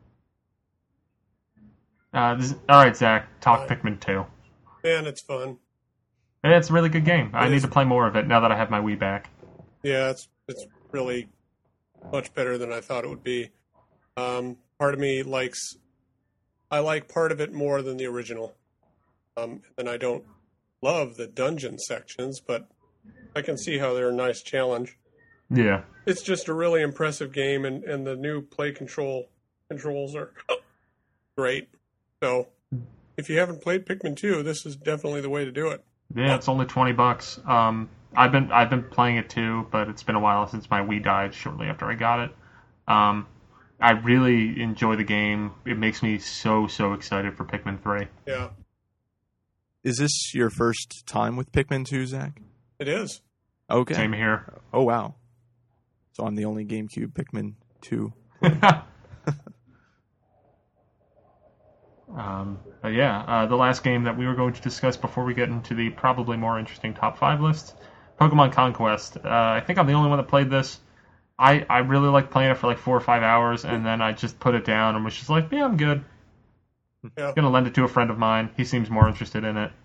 All right, Zach, talk Pikmin 2. Man, it's fun. It's a really good game. I need to play more of it now that I have my Wii back. Yeah, it's really much better than I thought it would be. Part of me I like part of it more than the original. And I don't love the dungeon sections, but I can see how they're a nice challenge. Yeah. It's just a really impressive game, and the new play controls are great. So if you haven't played Pikmin 2, this is definitely the way to do it. Yeah, it's only $20. I've been playing it too, but it's been a while since my Wii died shortly after I got it. I really enjoy the game. It makes me so excited for Pikmin 3. Yeah. Is this your first time with Pikmin 2, Zach? It is. Okay. Same here. Oh, wow. So I'm the only GameCube Pikmin 2. But yeah, the last game that we were going to discuss before we get into the probably more interesting top 5 list, Pokemon Conquest. I think I'm the only one that played this. I really liked playing it for like 4 or 5 hours, and then I just put it down and was just like, yeah, I'm good. Yeah. I'm going to lend it to a friend of mine. He seems more interested in it.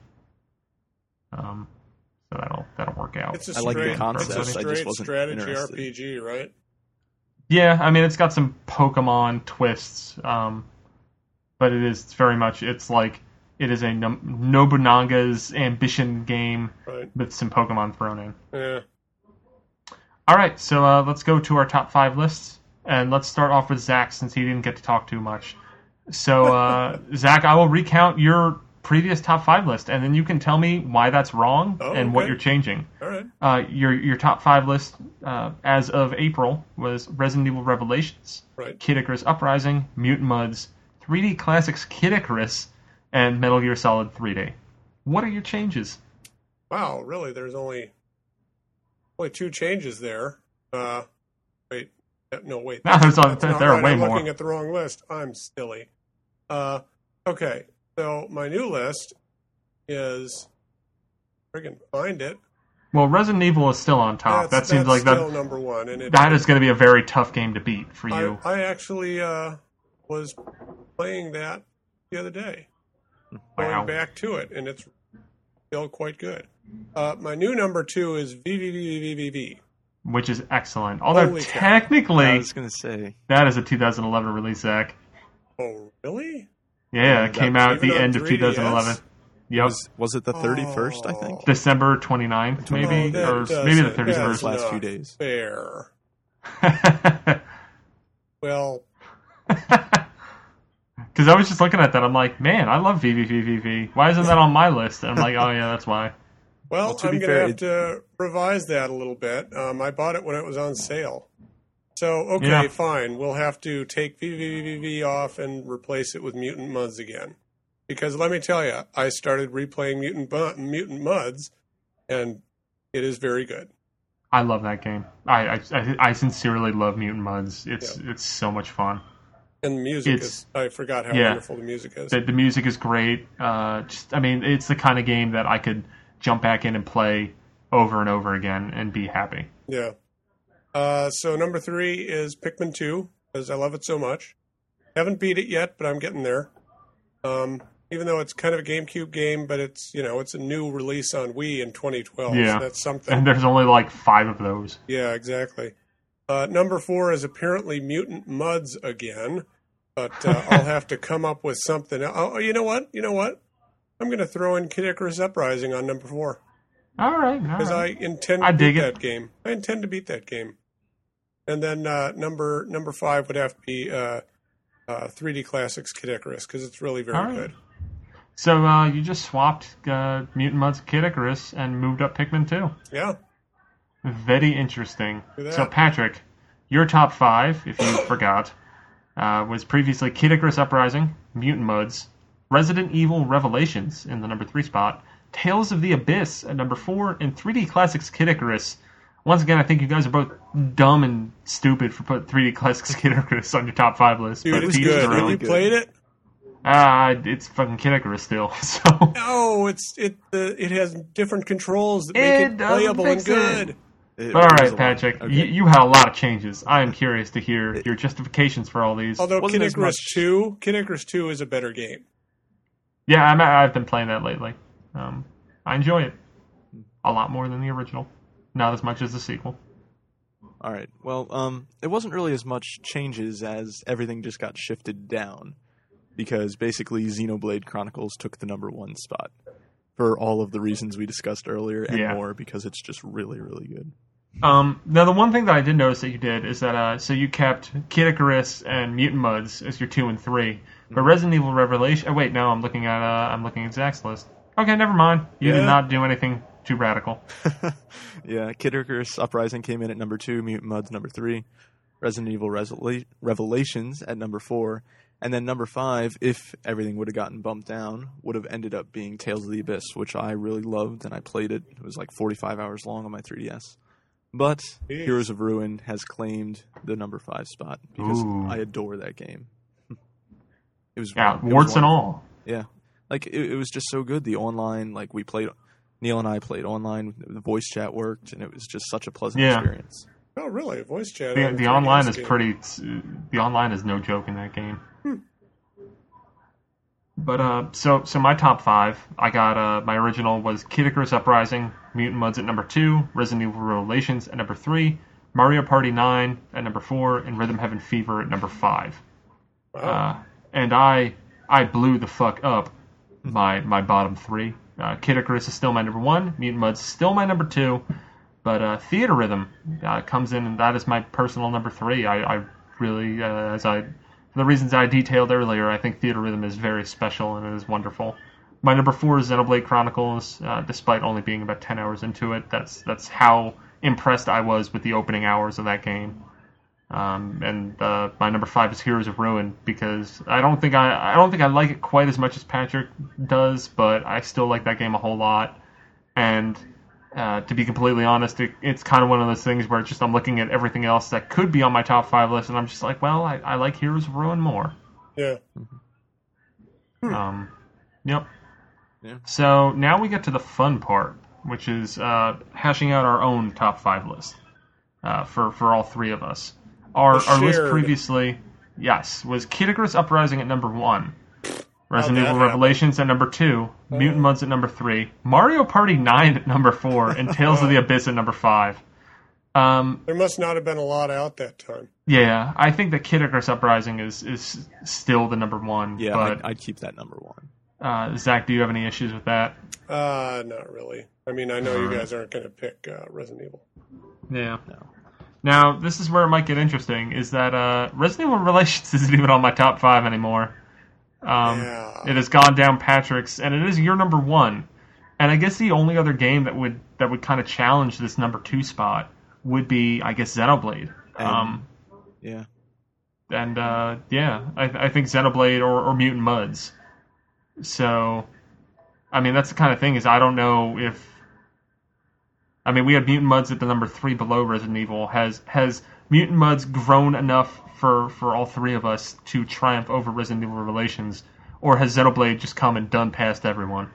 So that'll work out. It's a straight strategy interested. RPG, right? Yeah, I mean, it's got some Pokemon twists, but it's very much, it's like, it is a Nobunaga's Ambition game with some Pokemon thrown in. Yeah. All right, so let's go to our top 5 lists, and let's start off with Zach since he didn't get to talk too much. So, Zach, I will recount your previous top 5 list, and then you can tell me why that's wrong and what you're changing. All right. Your top 5 list as of April was Resident Evil Revelations, Kid Icarus Uprising, Mutant Mudds, 3D Classics Kid Icarus, and Metal Gear Solid 3D. What are your changes? Wow, really? There's only 2 changes there. Wait. No, wait. No, there are way more. I'm looking at the wrong list. I'm silly. Okay, so my new list is... Friggin' find it. Well, Resident Evil is still on top. That seems like still number 1. And that is going to be a very tough game to beat for you. I actually was playing that the other day. Going back to it, and it's still quite good. My new number 2 is VVVVVV. Which is excellent. Although technically, I was going to say that is a 2011 release, Zach. Oh, really? Yeah, it came out at the end of 2011. Yep. Was it the 31st, I think? December 29th, maybe? Or maybe the 31st. Last few days. Fair. Well... Because I was just looking at that, I'm like, man, I love VVVVV. Why isn't that on my list? And I'm like, oh yeah, that's why. Well, I'm going to have to revise that a little bit. I bought it when it was on sale. So, fine. We'll have to take VVVVV off and replace it with Mutant Mudds again. Because let me tell you, I started replaying Mutant Mudds, and it is very good. I love that game. I sincerely love Mutant Mudds. It's so much fun. And the music I forgot how wonderful the music is. The music is great. It's the kind of game that I could jump back in and play over and over again and be happy. Yeah. So number 3 is Pikmin 2, because I love it so much. Haven't beat it yet, but I'm getting there. even though it's kind of a GameCube game, but it's it's a new release on Wii in 2012. Yeah, so that's something. And there's only like 5 of those. Yeah, exactly. Number 4 is apparently Mutant Mudds again, but I'll have to come up with something. Oh, you know what? I'm going to throw in Kid Icarus Uprising on number 4. All right. Because I intend to beat that game. I intend to beat that game. And then number 5 would have to be 3D Classics Kid Icarus, because it's really very good. So you just swapped Mutant Mudds Kid Icarus and moved up Pikmin 2. Yeah. Very interesting. So, Patrick, your top 5, if you forgot, was previously Kid Icarus Uprising, Mutant Mudds, Resident Evil Revelations in the number 3 spot, Tales of the Abyss at number 4, and 3D Classics Kid Icarus. Once again, I think you guys are both dumb and stupid for putting 3D Classics Kid Icarus on your top 5 list. Dude, it's good. Have you played it? It's fucking Kid Icarus still. So. No, it has different controls that make it playable and good. All right, Patrick, okay. You had a lot of changes. I am curious to hear your justifications for all these. Although Kid Icarus 2 is a better game. Yeah, I've been playing that lately. I enjoy it a lot more than the original. Not as much as the sequel. All right. Well, it wasn't really as much changes as everything just got shifted down, because basically Xenoblade Chronicles took the number 1 spot for all of the reasons we discussed earlier and more, because it's just really, really good. Now, the one thing that I did notice that you did is that so you kept Kid Icarus and Mutant Mudds as your 2 and 3, but Resident Evil Revelation. Oh wait, no, I'm looking at Zach's list. Okay, never mind. You did not do anything too radical. Yeah, Kid Icarus Uprising came in at number 2, Mutant Mudds number 3, Resident Evil Revelations at number 4, and then number 5, if everything would have gotten bumped down, would have ended up being Tales of the Abyss, which I really loved, and I played it. It was like 45 hours long on my 3DS. But Heroes of Ruin has claimed the number 5 spot, because I adore that game. It was warts and all. Yeah, like it was just so good. The online, like Neil and I played online. The voice chat worked, and it was just such a pleasant experience. Oh, really? Voice chat. The online is the online is no joke in that game. But so my top 5, I got my original was Kid Icarus Uprising, Mutant Mudds at number 2, Resident Evil Revelations at number 3, Mario Party 9 at number 4, and Rhythm Heaven Fever at number 5. Wow. And I blew the fuck up my bottom 3. Kid Icarus is still my number 1, Mutant Mudds is still my number 2, but Theater Rhythm comes in, and that is my personal number 3. I really, for the reasons I detailed earlier, I think Theater Rhythm is very special and it is wonderful. My number 4 is Xenoblade Chronicles, despite only being about 10 hours into it. That's how impressed I was with the opening hours of that game. And my number 5 is Heroes of Ruin, because I don't think I like it quite as much as Patrick does, but I still like that game a whole lot. And to be completely honest, it's kind of one of those things where I'm looking at everything else that could be on my top 5 list, and I'm just like, well, I like Heroes of Ruin more. Yeah. Yep. Yeah. So now we get to the fun part, which is hashing out our own top 5 list for all 3 of us. Our list previously, was Kid Icarus Uprising at number 1, Resident Evil Revelations at number 2, Mutant Mudds at number 3, Mario Party 9 at number 4, and Tales of the Abyss at number 5. There must not have been a lot out that time. Yeah, I think that Kid Icarus Uprising is still the number 1. Yeah, but, I'd keep that number 1. Zach, do you have any issues with that? Not really. I mean, I know you guys aren't going to pick Resident Evil. Yeah. No. Now, this is where it might get interesting, is that Resident Evil Revelations isn't even on my top 5 anymore. It has gone down Patrick's, and it is your number 1. And I guess the only other game that would kind of challenge this number 2 spot would be, I guess, Xenoblade. I think Xenoblade or Mutant Mudds. So, I mean, that's the kind of thing is I don't know if... I mean, we had Mutant Mudds at the number 3 below Resident Evil. Has Mutant Mudds grown enough for all 3 of us to triumph over Resident Evil Revelations? Or has Xenoblade just come and done past everyone?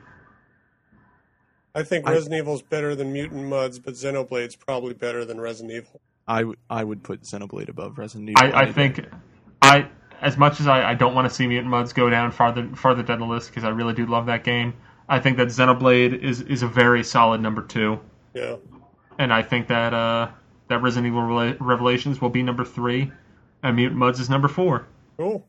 I think Resident Evil's better than Mutant Mudds, but Xenoblade's probably better than Resident Evil. I would put Xenoblade above Resident Evil. I think as much as I don't want to see Mutant Mudds go down farther down the list because I really do love that game, I think that Xenoblade is a very solid number 2. Yeah. And I think that that Resident Evil Revelations will be number 3, and Mutant Mudds is number 4. Cool.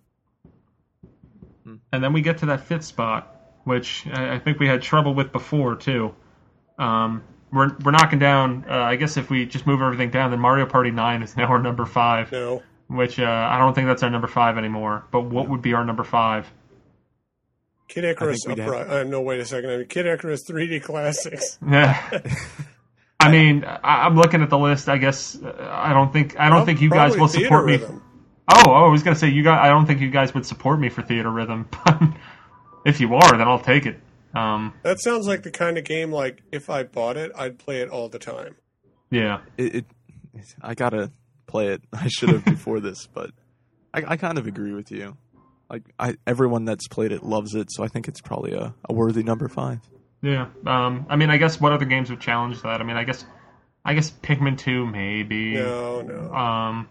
And then we get to that 5th spot, which I think we had trouble with before too. We're knocking down. I guess if we just move everything down, then Mario Party 9 is now our number 5. No. Which I don't think that's our number 5 anymore. But what would be our number 5? Kid Icarus Uprising. No, wait a second. I mean, Kid Icarus 3D Classics. Yeah. I mean, I'm looking at the list. I guess I don't think you guys will support me. Oh, I was going to say I don't think you guys would support me for Theater Rhythm. If you are, then I'll take it. That sounds like the kind of game, like, if I bought it, I'd play it all the time. Yeah. I gotta play it. I should have before this, but I kind of agree with you. Like, everyone that's played it loves it, so I think it's probably a worthy number 5. Yeah. I mean, I guess what other games would challenge that? I mean, I guess Pikmin 2, maybe. No.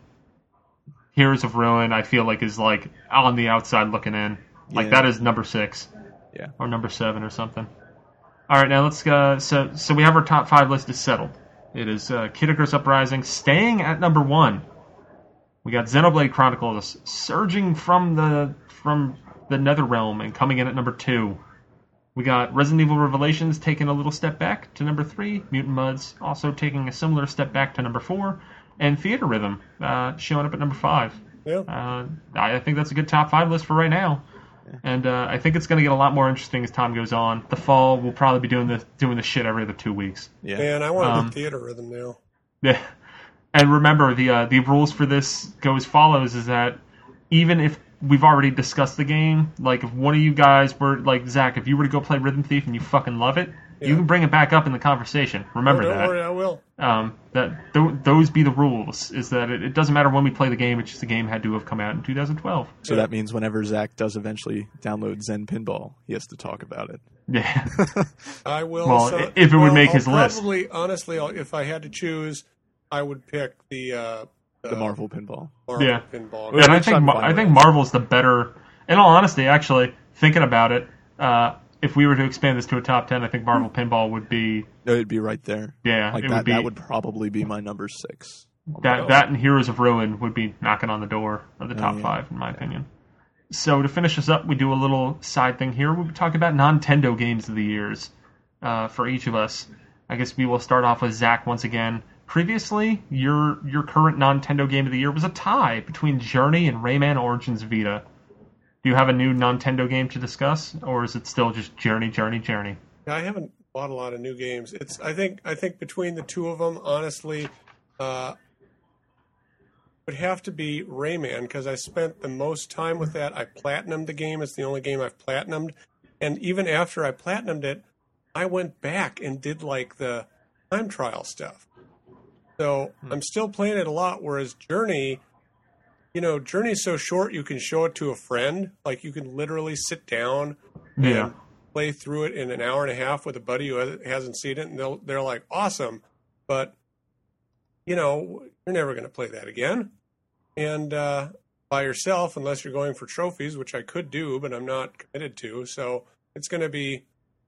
Heroes of Ruin, I feel like, is, like, on the outside looking in. Like, that is number 6. Yeah. Or number 7 or something. All right, now let's go. So we have our top 5 list is settled. It is Kid Icarus Uprising staying at number 1. We got Xenoblade Chronicles surging from the Netherrealm and coming in at number 2. We got Resident Evil Revelations taking a little step back to number 3. Mutant Mudds also taking a similar step back to number 4. And Theater Rhythm showing up at number 5. Yeah. I think that's a good top 5 list for right now. And I think it's going to get a lot more interesting as time goes on. The fall, we'll probably be doing the shit every other 2 weeks. Yeah. Man, I want the Theater Rhythm now. Yeah. And remember, the rules for this go as follows, is that even if we've already discussed the game, like if one of you guys were, like Zach, if you were to go play Rhythm Thief and you fucking love it, you can bring it back up in the conversation. Remember that. Don't worry, I will. Those be the rules, is that it doesn't matter when we play the game, it's just the game had to have come out in 2012. So that means whenever Zach does eventually download Zen Pinball, he has to talk about it. Yeah. I will. Well, if it would make his list. Probably, honestly, if I had to choose, I would pick the Marvel Pinball. Pinball. Yeah, and I think Marvel's the better. In all honesty, actually, thinking about it, if we were to expand this to a top 10, I think Marvel Pinball would be... It'd be right there. Yeah, like that would probably be my number 6. That and Heroes of Ruin would be knocking on the door of the top 5, in my opinion. So to finish us up, we do a little side thing here. We'll talk about Nintendo games of the years for each of us. I guess we will start off with Zach once again. Previously, your current Nintendo game of the year was a tie between Journey and Rayman Origins Vita. Do you have a new Nintendo game to discuss, or is it still just Journey? I haven't bought a lot of new games. I think between the two of them, honestly, would have to be Rayman, because I spent the most time with that. I platinumed the game. It's the only game I've platinumed. And even after I platinumed it, I went back and did like the time trial stuff. So I'm still playing it a lot, whereas Journey... Journey's so short you can show it to a friend. Like, you can literally sit down and play through it in an hour and a half with a buddy who hasn't seen it, and they're like, awesome. But, you're never going to play that again. And by yourself, unless you're going for trophies, which I could do, but I'm not committed to. So it's going to be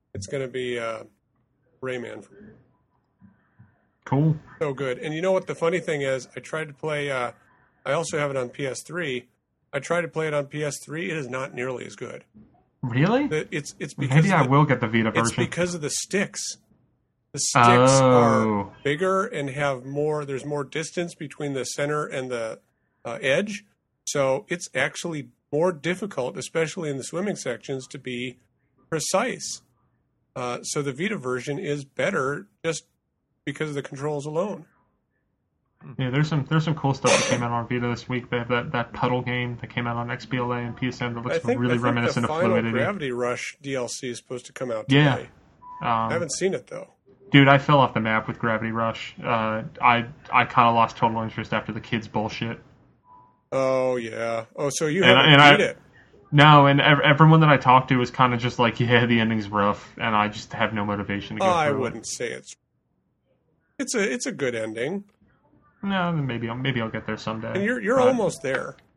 Rayman. Cool. So good. And you know what the funny thing is? I tried to play... I also have it on PS3. I tried to play it on PS3. It is not nearly as good. Really? It's because maybe I will get the Vita version. It's because of the sticks. The sticks are bigger and have more. There's more distance between the center and the edge, so it's actually more difficult, especially in the swimming sections, to be precise. So the Vita version is better just because of the controls alone. Yeah, there's some cool stuff that came out on Vita this week. They have that puddle game that came out on XBLA and PSN that looks really reminiscent of Fluidity. The Gravity Rush DLC is supposed to come out today. I haven't seen it, though. Dude, I fell off the map with Gravity Rush. I kind of lost total interest after the kids' bullshit. Oh, yeah. Oh, so you haven't beat it? No, and everyone that I talked to was kind of just like, yeah, the ending's rough, and I just have no motivation to go through it. I wouldn't say it's a good ending. No, maybe I'll get there someday. And you're almost there.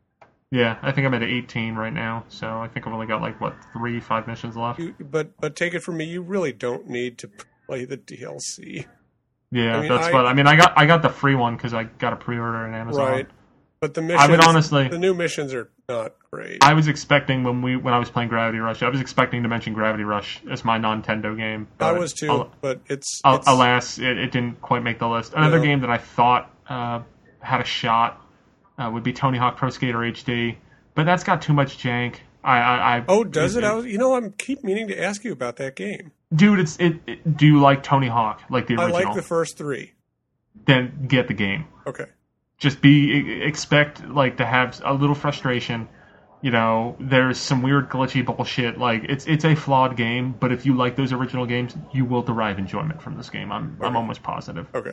Yeah, I think I'm at 18 right now, so I think I've only got 3-5 missions left. But take it from me, you really don't need to play the DLC. Yeah, I got the free one because I got a pre-order on Amazon. Right, but the missions, the new missions are not great. I was expecting when I was playing Gravity Rush, I was expecting to mention Gravity Rush as my non-Nintendo game. I was too, but it's alas, it didn't quite make the list. Another game that I thought had a shot would be Tony Hawk Pro Skater HD, but that's got too much jank. Does it? I'm keep meaning to ask you about that game. Dude, do you like Tony Hawk, like the original? I like the first 3. Then get the game. Okay. Just expect to have a little frustration. There's some weird glitchy bullshit. It's a flawed game, but if you like those original games, you will derive enjoyment from this game. I'm almost positive. Okay.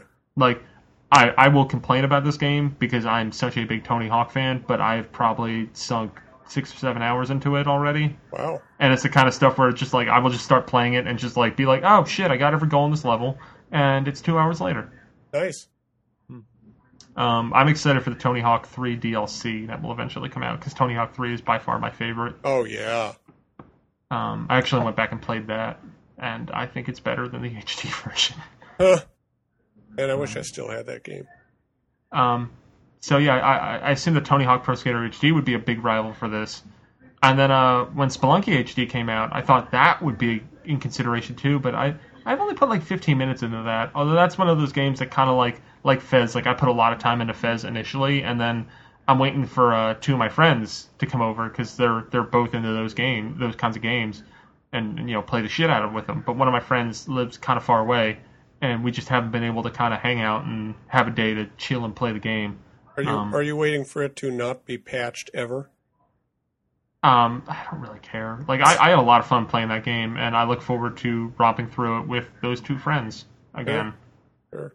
I will complain about this game because I'm such a big Tony Hawk fan, but I've probably sunk 6 or 7 hours into it already. Wow. And it's the kind of stuff where it's just I will just start playing it and just be like, oh shit, I got every goal in this level, and it's 2 hours later. Nice. I'm excited for the Tony Hawk 3 DLC that will eventually come out because Tony Hawk 3 is by far my favorite. Oh yeah. I actually went back and played that, and I think it's better than the HD version. And I wish I still had that game. So yeah, I assume that Tony Hawk Pro Skater HD would be a big rival for this. And then when Spelunky HD came out, I thought that would be in consideration too, but I've only put 15 minutes into that. Although that's one of those games that kind of like Fez, I put a lot of time into Fez initially, and then I'm waiting for 2 of my friends to come over because they're both into those kinds of games, and play the shit out of with them. But one of my friends lives kind of far away, and we just haven't been able to kind of hang out and have a day to chill and play the game. Are you waiting for it to not be patched ever? I don't really care. I had a lot of fun playing that game, and I look forward to romping through it with those 2 friends again. Sure.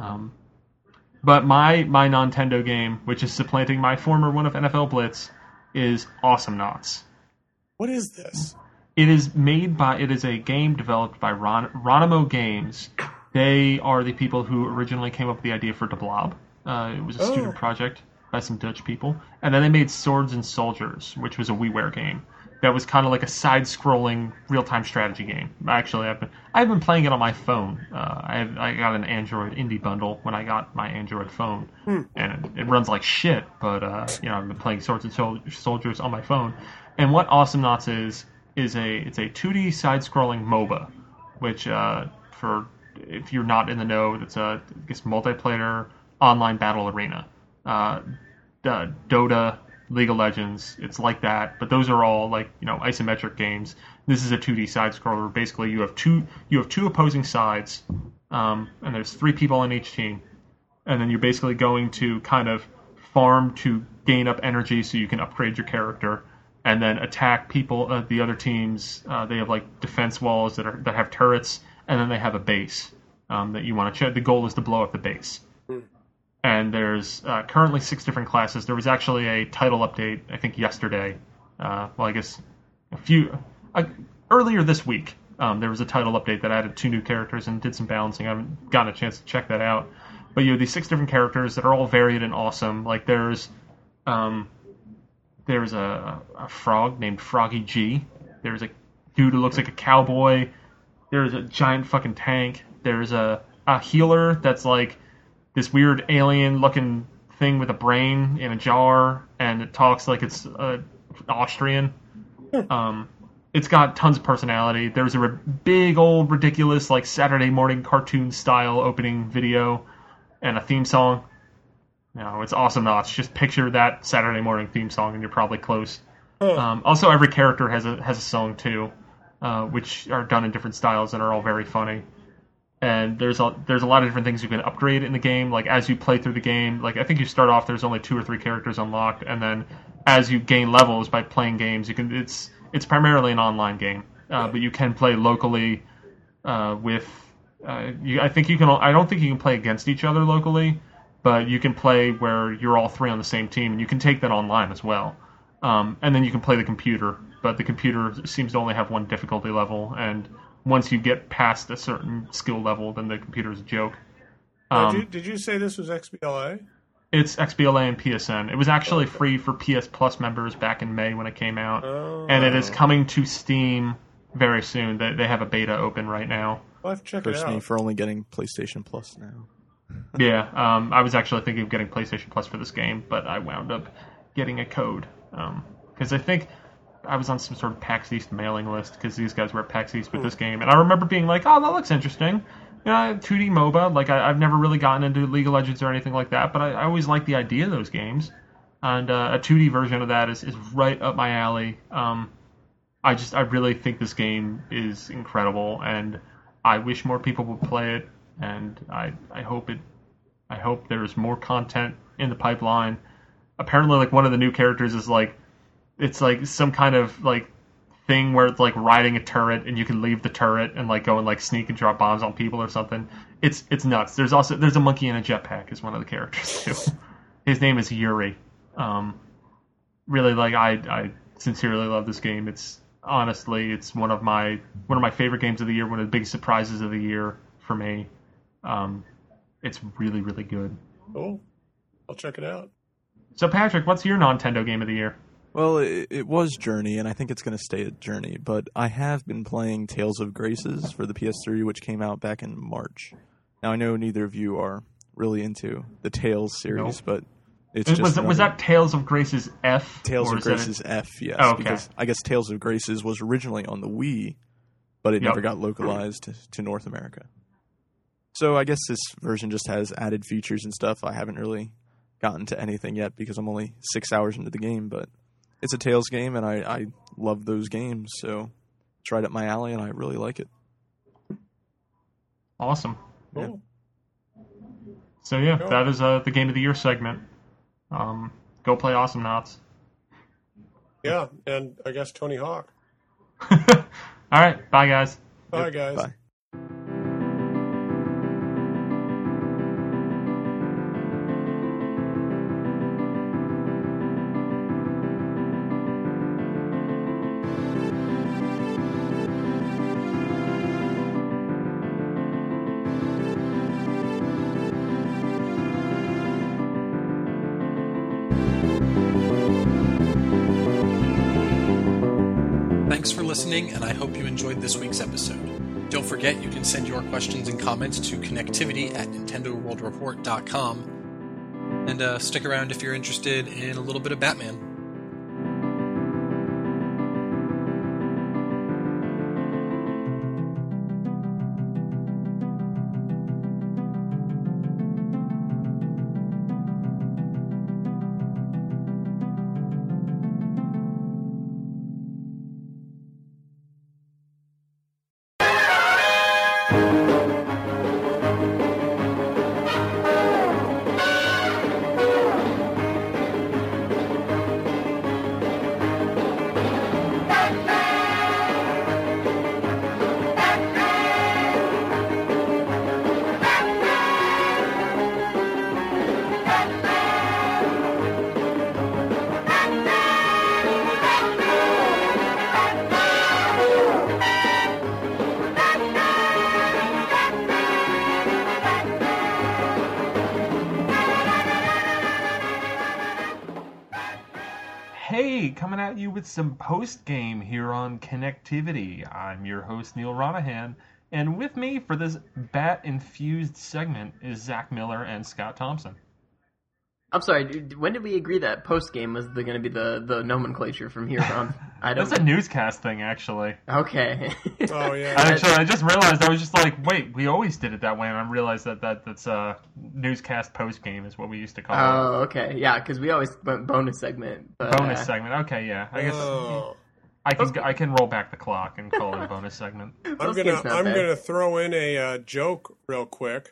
But my Nintendo game, which is supplanting my former one of NFL Blitz, is Awesomenauts. What is this? It is a game developed by Ronimo Games. They are the people who originally came up with the idea for The Blob. It was a student project by some Dutch people. And then they made Swords and Soldiers, which was a WiiWare game. That was kind of like a side-scrolling real-time strategy game. Actually, I've been playing it on my phone. I got an Android Indie bundle when I got my Android phone, and it runs like shit. But I've been playing Swords and Soldiers on my phone. And what Awesomenauts is it's a 2D side-scrolling MOBA, which for if you're not in the know, it's a multiplayer online battle arena. Dota, League of Legends, it's like that, but those are all isometric games. This is a 2D side scroller. Basically, you have two opposing sides, and there's 3 people on each team, and then you're basically going to kind of farm to gain up energy so you can upgrade your character, and then attack people. The other teams, they have defense walls that have turrets, and then they have a base that you want to check. The goal is to blow up the base. And there's currently 6 different classes. There was actually a title update, I think, yesterday. Earlier this week, there was a title update that added 2 new characters and did some balancing. I haven't gotten a chance to check that out. But you have these 6 different characters that are all varied and awesome. There's a frog named Froggy G. There's a dude who looks like a cowboy. There's a giant fucking tank. There's a healer that's this weird alien-looking thing with a brain in a jar, and it talks like it's Austrian. It's got tons of personality. There's a big old ridiculous Saturday morning cartoon-style opening video and a theme song. It's Awesomenauts. Just picture that Saturday morning theme song, and you're probably close. Also, every character has a song too, which are done in different styles and are all very funny. And there's a lot of different things you can upgrade in the game. As you play through the game, I think you start off, there's only 2 or 3 characters unlocked, and then as you gain levels by playing games, it's primarily an online game, but you can play locally with. I don't think you can play against each other locally, but you can play where you're all 3 on the same team, and you can take that online as well. And then you can play the computer, but the computer seems to only have 1 difficulty level, and once you get past a certain skill level, then the computer's a joke. Did you say this was XBLA? It's XBLA and PSN. It was actually free for PS Plus members back in May when it came out, and it is coming to Steam very soon. They have a beta open right now. I'll have to check it out. Me for only getting PlayStation Plus now. Yeah, I was actually thinking of getting PlayStation Plus for this game, but I wound up getting a code because I think I was on some sort of PAX East mailing list because these guys were at PAX East with this game, and I remember being like, "Oh, that looks interesting." 2D MOBA. Like I've never really gotten into League of Legends or anything like that, but I always liked the idea of those games, and a 2D version of that is right up my alley. I really think this game is incredible, and I wish more people would play it, and I hope there's more content in the pipeline. Apparently, like one of the new characters is like it's like some kind of like thing where it's like riding a turret and you can leave the turret and like go and like sneak and drop bombs on people or something. It's nuts. There's a monkey in a jetpack is one of the characters too. His name is Yuri. Really, like I sincerely love this game. It's honestly one of my favorite games of the year. One of the big surprises of the year for me. It's really, really good. Cool. I'll check it out. So Patrick, what's your Nintendo game of the year? Well, it was Journey, and I think it's going to stay at Journey, but I have been playing Tales of Graces for the PS3, which came out back in March. Now, I know neither of you are really into the Tales series, but it's just... Was that Tales of Graces F? Tales of Graces F, yes. Oh, okay. Because I guess Tales of Graces was originally on the Wii, but it never got localized to North America. So I guess this version just has added features and stuff. I haven't really gotten to anything yet because I'm only 6 hours into the game, but... It's a Tales game, and I love those games, so it's right up my alley, and I really like it. Awesome. Cool. So, that is the Game of the Year segment. Go play Awesomenauts. Yeah, and I guess Tony Hawk. All right, bye, guys. Bye, guys. Bye. Thanks for listening, and I hope you enjoyed this week's episode. Don't forget you can send your questions and comments to connectivity@nintendoworldreport.com, and stick around if you're interested in a little bit of Batman. Coming at you with some post-game here on Connectivity. I'm your host, Neil Ronahan, and with me for this Bat-infused segment is Zach Miller and Scott Thompson. I'm sorry, when did we agree that post-game was going to be the nomenclature from here on? That's a newscast thing, actually. Okay. Oh, yeah. Actually, I just realized, I was just like, wait, we always did it that way, and I realized that's newscast post-game is what we used to call it. Oh, okay. Yeah, because we always went bonus segment. But, bonus segment, okay, yeah. I guess I can roll back the clock and call it a bonus segment. I'm gonna throw in a joke real quick.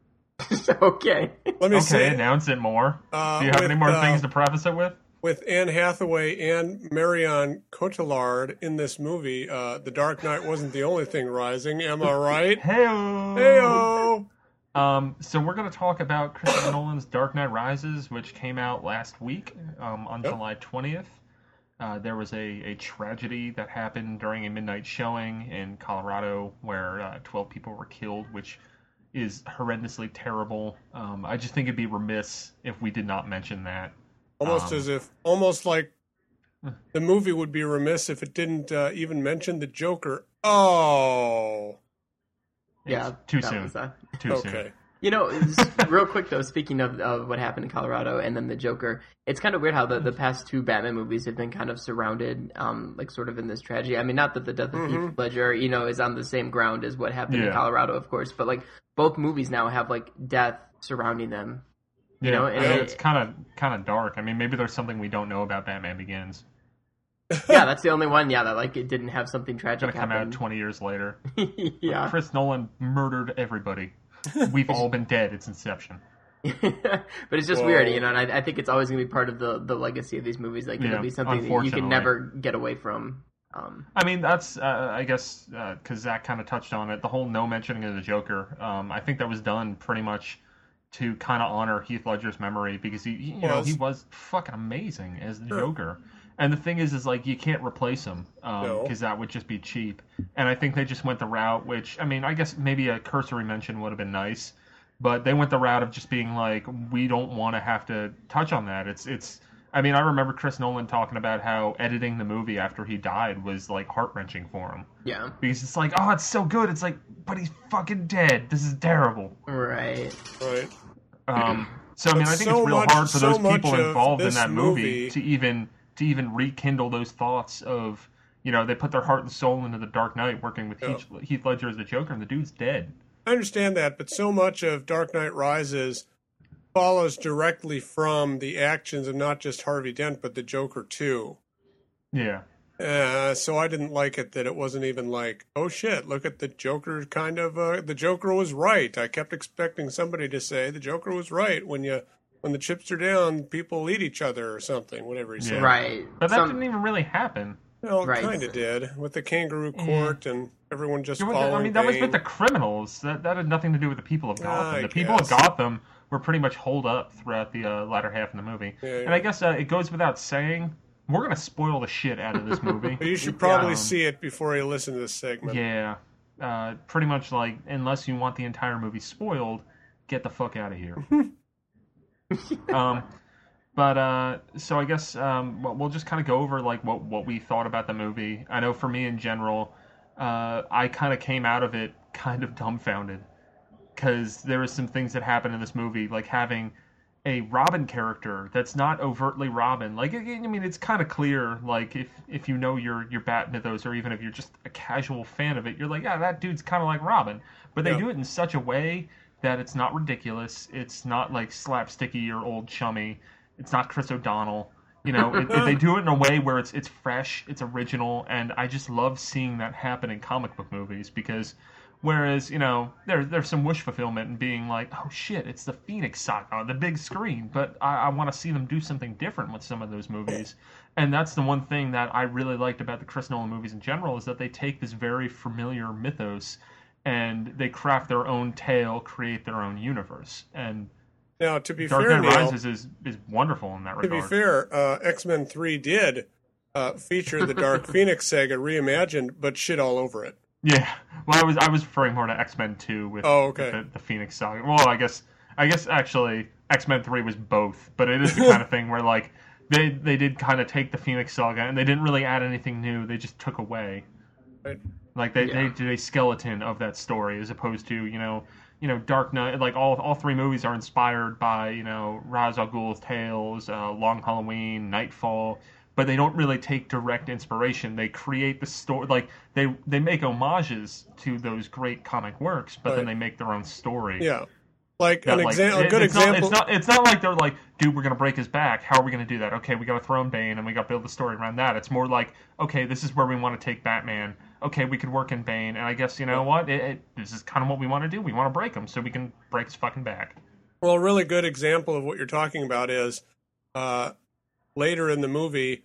Okay. Let me say. Announce it more. Do you have any more things to preface it with? With Anne Hathaway and Marion Cotillard in this movie, The Dark Knight wasn't the only thing rising. Am I right? Hey-o! Hey-o! So we're going to talk about Christopher Nolan's Dark Knight Rises, which came out last week on July 20th. There was a tragedy that happened during a midnight showing in Colorado where 12 people were killed, which is horrendously terrible. I just think it'd be remiss if we did not mention that. Almost like the movie would be remiss if it didn't even mention the Joker. Oh. Yeah. Too soon. Too soon. You know, real quick though, speaking of what happened in Colorado and then the Joker, it's kind of weird how the past two Batman movies have been kind of surrounded, like sort of in this tragedy. I mean, not that the death of Heath Ledger, you know, is on the same ground as what happened in Colorado, of course, but like both movies now have like death surrounding them. You know, and it's kind of dark. I mean, maybe there's something we don't know about Batman Begins. Yeah, that's the only one. Yeah, that like it didn't have something tragic happen. Come out 20 years later. Yeah, Chris Nolan murdered everybody. We've all been dead. It's Inception. But it's just weird, you know. And I think it's always going to be part of the legacy of these movies. Like it'll be something that you can never get away from. I mean, that's I guess because Zach kind of touched on it. The whole no mentioning of the Joker. I think that was done pretty much to kind of honor Heath Ledger's memory because he was fucking amazing as the Joker. And the thing is like you can't replace him because that would just be cheap. And I think they just went the route, which I mean, I guess maybe a cursory mention would have been nice, but they went the route of just being like, we don't want to have to touch on that. It's. I mean, I remember Chris Nolan talking about how editing the movie after he died was like heart-wrenching for him. Yeah, because it's like, oh, it's so good. It's like, but he's fucking dead. This is terrible. Right. So I mean, I think it's real hard for those people involved in that movie to even rekindle those thoughts of, you know, they put their heart and soul into The Dark Knight working with Heath Ledger as the Joker, and the dude's dead. I understand that, but so much of Dark Knight Rises follows directly from the actions of not just Harvey Dent, but the Joker too. Yeah. So I didn't like it that it wasn't even like, oh shit, look at the Joker kind of, the Joker was right. I kept expecting somebody to say the Joker was right when the chips are down, people eat each other or something, whatever he said. Right. But that didn't even really happen. Well, it kind of did, with the kangaroo court and everyone just following I mean, that was with the criminals. That had nothing to do with the people of Gotham. The people of Gotham were pretty much holed up throughout the latter half of the movie. Yeah. And I guess it goes without saying, we're going to spoil the shit out of this movie. You should probably see it before you listen to this segment. Yeah. Pretty much like, unless you want the entire movie spoiled, get the fuck out of here. So I guess we'll just kind of go over like what we thought about the movie. I know for me in general, I kind of came out of it kind of dumbfounded because there were some things that happened in this movie, like having a Robin character that's not overtly Robin. Like, I mean, it's kind of clear, like, if you know your Bat mythos, or even if you're just a casual fan of it, you're like, yeah, that dude's kind of like Robin. But they do it in such a way that it's not ridiculous. It's not like slapsticky or old chummy. It's not Chris O'Donnell. You know, they do it in a way where it's fresh, it's original, and I just love seeing that happen in comic book movies because whereas, you know, there's some wish fulfillment in being like, oh shit, it's the Phoenix Saga on the big screen, but I want to see them do something different with some of those movies. And that's the one thing that I really liked about the Chris Nolan movies in general, is that they take this very familiar mythos and they craft their own tale, create their own universe. And now, to be Dark fair, Knight Rises is wonderful in that regard. To be fair, X-Men 3 did feature the Dark Phoenix saga reimagined, but shit all over it. Yeah, well, I was referring more to X-Men 2 with the Phoenix Saga. Well, I guess actually X-Men 3 was both, but it is the kind of thing where like they did kind of take the Phoenix Saga and they didn't really add anything new. They just took away, right? Like they did a skeleton of that story as opposed to you know Dark Knight. Like all three movies are inspired by Ra's al Ghul's tales, Long Halloween, Nightfall. But they don't really take direct inspiration. They create the story, like they make homages to those great comic works, but then they make their own story. Yeah, like a good example. It's not like they're like, dude, we're gonna break his back. How are we gonna do that? Okay, we got to throw in Bane, and we got to build the story around that. It's more like, okay, this is where we want to take Batman. Okay, we could work in Bane, and I guess what this is kind of what we want to do. We want to break him so we can break his fucking back. Well, a really good example of what you're talking about is. Later in the movie,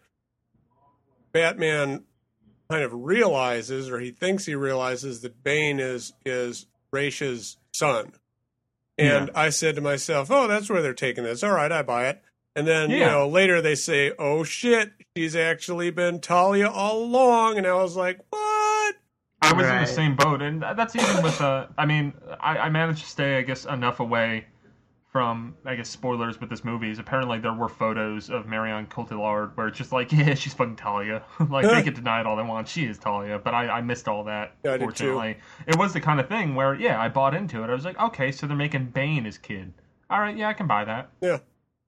Batman kind of realizes, or he thinks he realizes, that Bane is Ra's son. And I said to myself, oh, that's where they're taking this. All right, I buy it. And then, later they say, oh, shit, she's actually been Talia all along. And I was like, what? I was in the same boat, and that's even with I mean, I managed to stay, I guess, enough away from, I guess, spoilers with this movie. Is apparently there were photos of Marion Cotillard where it's just like, yeah, she's fucking Talia. Like, they can deny it all they want. She is Talia. But I missed all that, yeah, fortunately. It was the kind of thing where, yeah, I bought into it. I was like, okay, so they're making Bane his kid. All right, yeah, I can buy that. Yeah.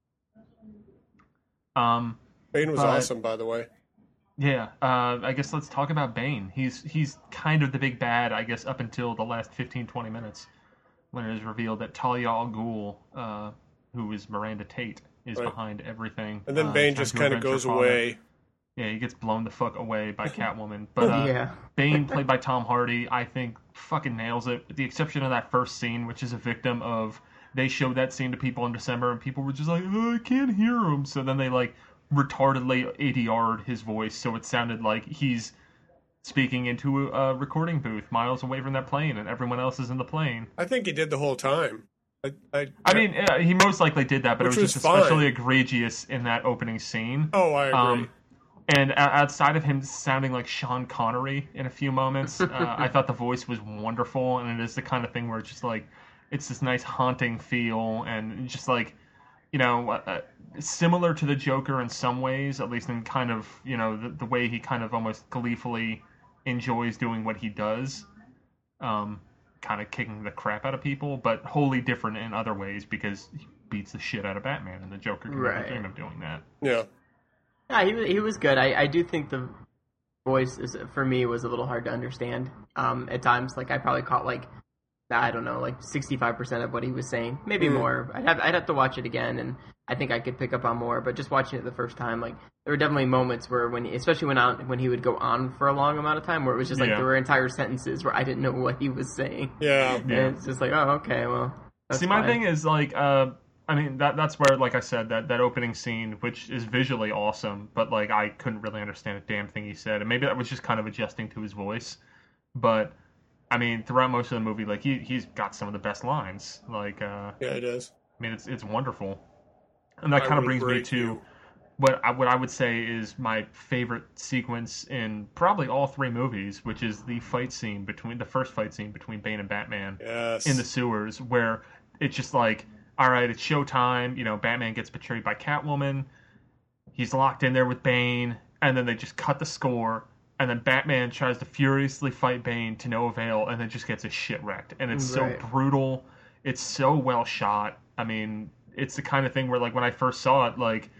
Bane was awesome, by the way. Yeah, I guess let's talk about Bane. He's kind of the big bad, I guess, up until the last 15-20 minutes, when it is revealed that Talia al Ghul, who is Miranda Tate, is behind everything. And then Bane just kind of goes away. Yeah, he gets blown the fuck away by Catwoman. But Bane, played by Tom Hardy, I think fucking nails it, with the exception of that first scene, which is a victim of... They showed that scene to people in December, and people were just like, oh, I can't hear him. So then they, like, retardedly ADR'd his voice, so it sounded like he's speaking into a recording booth miles away from that plane, and everyone else is in the plane. I think he did the whole time. I mean, he most likely did that, but it was just especially egregious in that opening scene. Oh, I agree. And outside of him sounding like Sean Connery in a few moments, I thought the voice was wonderful, and it is the kind of thing where it's just like, it's this nice haunting feel, and just like, you know, similar to the Joker in some ways, at least in kind of, you know, the way he kind of almost gleefully enjoys doing what he does, kind of kicking the crap out of people, but wholly different in other ways because he beats the shit out of Batman, and the Joker can never dream of doing that. Yeah. Yeah, he was good. I do think the voice, for me, was a little hard to understand at times. Like, I probably caught, like, I don't know, like 65% of what he was saying, maybe more. I'd have to watch it again, and I think I could pick up on more. But just watching it the first time, like, there were definitely moments where especially when he would go on for a long amount of time, where it was just like there were entire sentences where I didn't know what he was saying. Yeah, and it's just like, oh, okay, well. That's my thing is like, I mean, that's where, like I said, that opening scene, which is visually awesome, but like I couldn't really understand a damn thing he said, and maybe that was just kind of adjusting to his voice, but. I mean, throughout most of the movie, like he's got some of the best lines. Like, yeah, it is. I mean, it's wonderful, and that kind of brings me to what I would say is my favorite sequence in probably all three movies, which is the first fight scene between Bane and Batman in the sewers, where it's just like, all right, it's showtime. You know, Batman gets betrayed by Catwoman. He's locked in there with Bane, and then they just cut the score. And then Batman tries to furiously fight Bane to no avail, and then just gets his shit wrecked. And it's so brutal. It's so well shot. I mean, it's the kind of thing where, like, when I first saw it, like,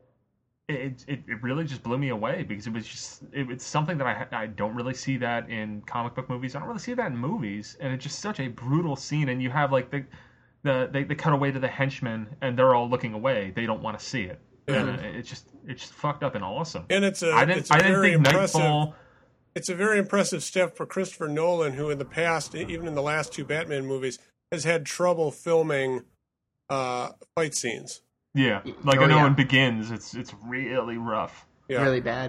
it really just blew me away because it was just it's something that I don't really see that in comic book movies. I don't really see that in movies, and it's just such a brutal scene. And you have like they cut away to the henchmen, and they're all looking away. They don't want to see it. And it's just fucked up and awesome. And I didn't think Nightfall. It's a very impressive step for Christopher Nolan, who in the past, even in the last two Batman movies, has had trouble filming fight scenes. Yeah, like I know in Begins, it's really rough. Yeah. Really bad.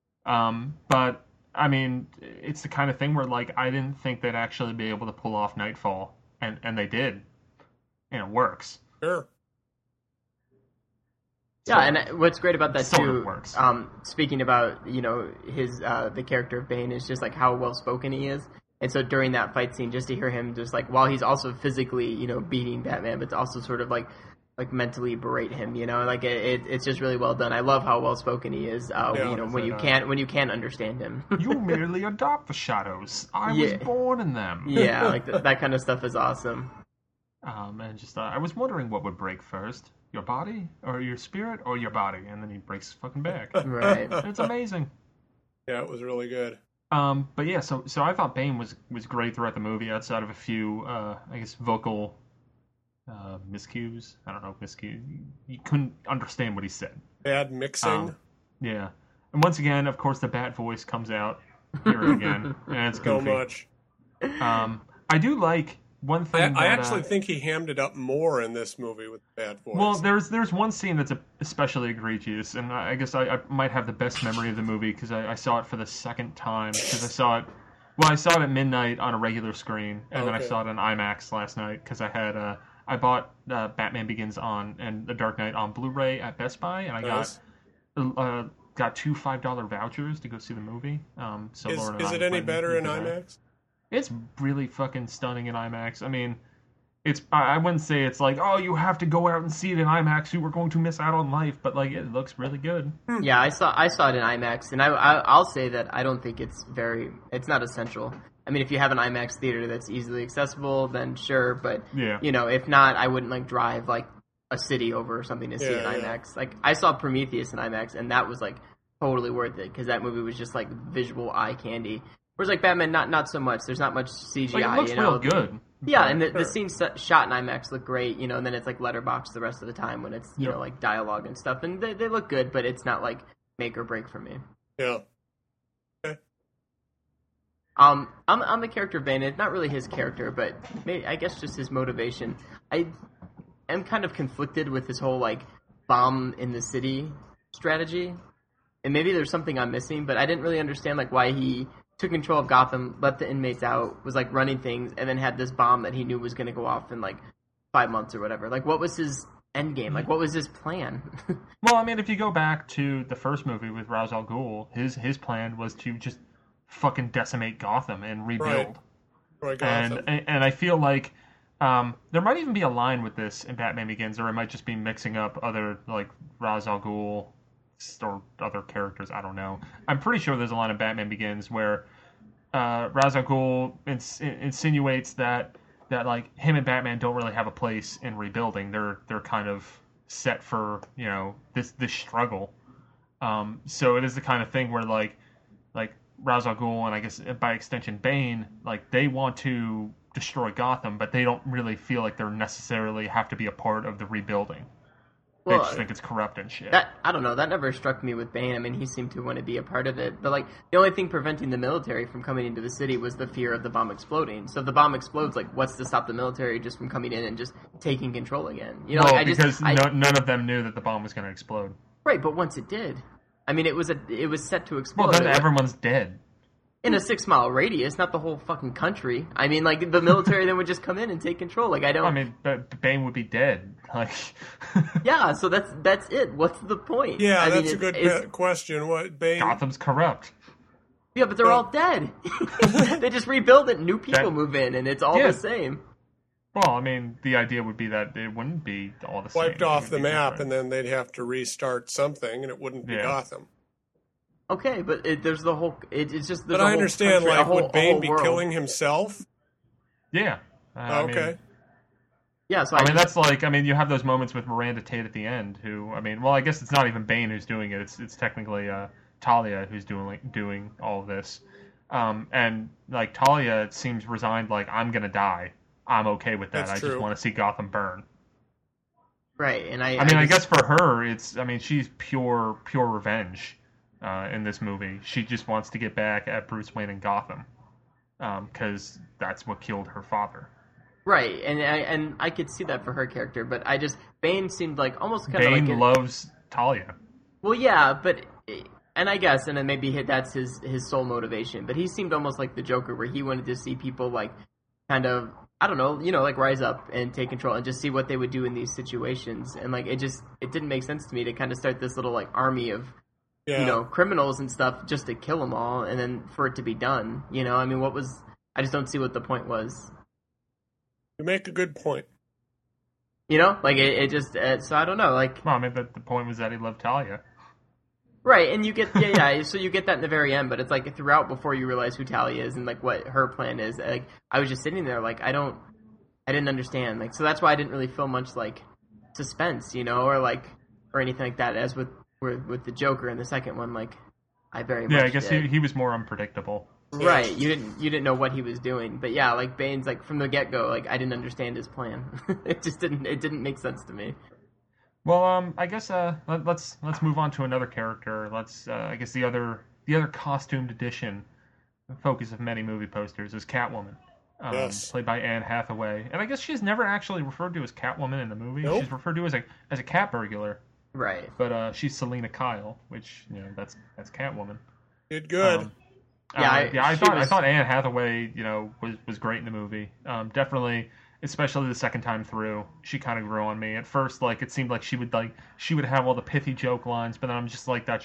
But I mean, it's the kind of thing where like I didn't think they'd actually be able to pull off Nightfall, and they did, and it works. Sure. Yeah, and what's great about that too, speaking about, you know, his the character of Bane is just like how well spoken he is. And so during that fight scene, just to hear him just like while he's also physically, you know, beating Batman, but to also sort of like mentally berate him, you know, like it's just really well done. I love how well spoken he is. You know, when you can't understand him. You merely adopt the shadows. I was born in them. Yeah, like that kind of stuff is awesome. And just I was wondering what would break first. Your body, or your spirit, or your body, and then he breaks his fucking back. Right. It's amazing. Yeah, it was really good. But yeah, so I thought Bane was great throughout the movie, outside of a few, I guess, vocal miscues. I don't know, miscues. You couldn't understand what he said. Bad mixing. Yeah. And once again, of course, the Bat voice comes out here again, and it's goofy. So much. I do like one thing. I actually think he hammed it up more in this movie with the Bat voice. Well, there's one scene that's especially egregious, and I guess I might have the best memory of the movie because I saw it for the second time. Because I saw it at midnight on a regular screen, and then I saw it on IMAX last night because I bought Batman Begins and The Dark Knight on Blu-ray at Best Buy, and I got got 2 $5 vouchers to go see the movie. So is it any better in IMAX? It's really fucking stunning in IMAX. I mean, I wouldn't say it's like, oh, you have to go out and see it in IMAX. You were going to miss out on life, but like it looks really good. Yeah, I saw it in IMAX, and I'll say that I don't think it's not essential. I mean, if you have an IMAX theater that's easily accessible, then sure. But if not, I wouldn't like drive like a city over or something to see an IMAX. Like I saw Prometheus in IMAX, and that was like totally worth it because that movie was just like visual eye candy. Whereas like Batman, not so much. There's not much CGI. Like, it looks real good. Yeah, and the scenes shot in IMAX look great, and then it's like letterboxed the rest of the time when it's you know like dialogue and stuff, and they look good, but it's not like make or break for me. Yeah. On the character of Bane, it's not really his character, but maybe, I guess just his motivation. I am kind of conflicted with his whole like bomb in the city strategy, and maybe there's something I'm missing, but I didn't really understand like why he took control of Gotham, let the inmates out, was like running things, and then had this bomb that he knew was going to go off in like 5 months or whatever. Like, what was his end game? Like, what was his plan? Well, I mean, if you go back to the first movie with Ra's al Ghul, his plan was to just fucking decimate Gotham and rebuild. Right. And I feel like there might even be a line with this in Batman Begins, or it might just be mixing up other like Ra's al Ghul or other characters. I don't know. I'm pretty sure there's a line in Batman Begins where Ra's al Ghul insinuates that like him and Batman don't really have a place in rebuilding. They're kind of set for this struggle. So it is the kind of thing where like Ra's al Ghul and I guess by extension Bane, like they want to destroy Gotham, but they don't really feel like they're necessarily have to be a part of the rebuilding. They just think it's corrupt and shit. I don't know. That never struck me with Bane. I mean, he seemed to want to be a part of it. But, like, the only thing preventing the military from coming into the city was the fear of the bomb exploding. So if the bomb explodes, like, what's to stop the military just from coming in and just taking control again? Because none of them knew that the bomb was going to explode. Right, but once it did, I mean, it was set to explode. Well, then everyone's dead. In a 6-mile radius, not the whole fucking country. I mean, like, the military then would just come in and take control. Like, I mean, Bane would be dead. Like, yeah, so that's it. What's the point? Yeah, that's a good question. What Bane? Gotham's corrupt. Yeah, but they're all dead. They just rebuild it, new people move in, and it's all the same. Well, I mean, the idea would be that it wouldn't be all the same. Wiped off the map, and then they'd have to restart something, and it wouldn't be Gotham. Okay, but there's the whole. It's just. But I understand. Country, like, would Bane be killing himself? Yeah. Okay. Yeah. So I mean, that's like. I mean, you have those moments with Miranda Tate at the end. Who, I mean, well, I guess it's not even Bane who's doing it. It's technically Talia who's doing all of this. And like Talia seems resigned. Like, I'm gonna die. I'm okay with that. I just want to see Gotham burn. Right, and I guess for her, it's. I mean, she's pure revenge. In this movie, she just wants to get back at Bruce Wayne and Gotham, because that's what killed her father. Right, and I could see that for her character, but Bane seemed like almost kind of like Bane loves Talia. Well, yeah, but and I guess, and then maybe that's his sole motivation. But he seemed almost like the Joker, where he wanted to see people like kind of I don't know, like rise up and take control and just see what they would do in these situations. And like it didn't make sense to me to kind of start this little like army of criminals and stuff just to kill them all, and then for it to be done. I mean, I just don't see what the point was. You make a good point. Like it just. So I don't know. Like, well, I mean, the point was that he loved Talia. Right, and you get so you get that in the very end, but it's like throughout before you realize who Talia is and like what her plan is. Like I was just sitting there, like I didn't understand. Like so that's why I didn't really feel much like suspense, or anything like that. As with the Joker in the second one, like I very much I guess he was more unpredictable. Right, you didn't know what he was doing, but yeah, like Bane's like from the get go, like I didn't understand his plan. It didn't make sense to me. Well, I guess let's move on to another character. I guess the other costumed addition, the focus of many movie posters, is Catwoman. Played by Anne Hathaway, and I guess she's never actually referred to as Catwoman in the movie. Nope. She's referred to as a cat burglar. Right. But she's Selena Kyle, which that's Catwoman. Did good. I thought Anne Hathaway, was great in the movie. Definitely, especially the second time through, she kind of grew on me. At first, like it seemed like she would have all the pithy joke lines, but then I'm just like, that's just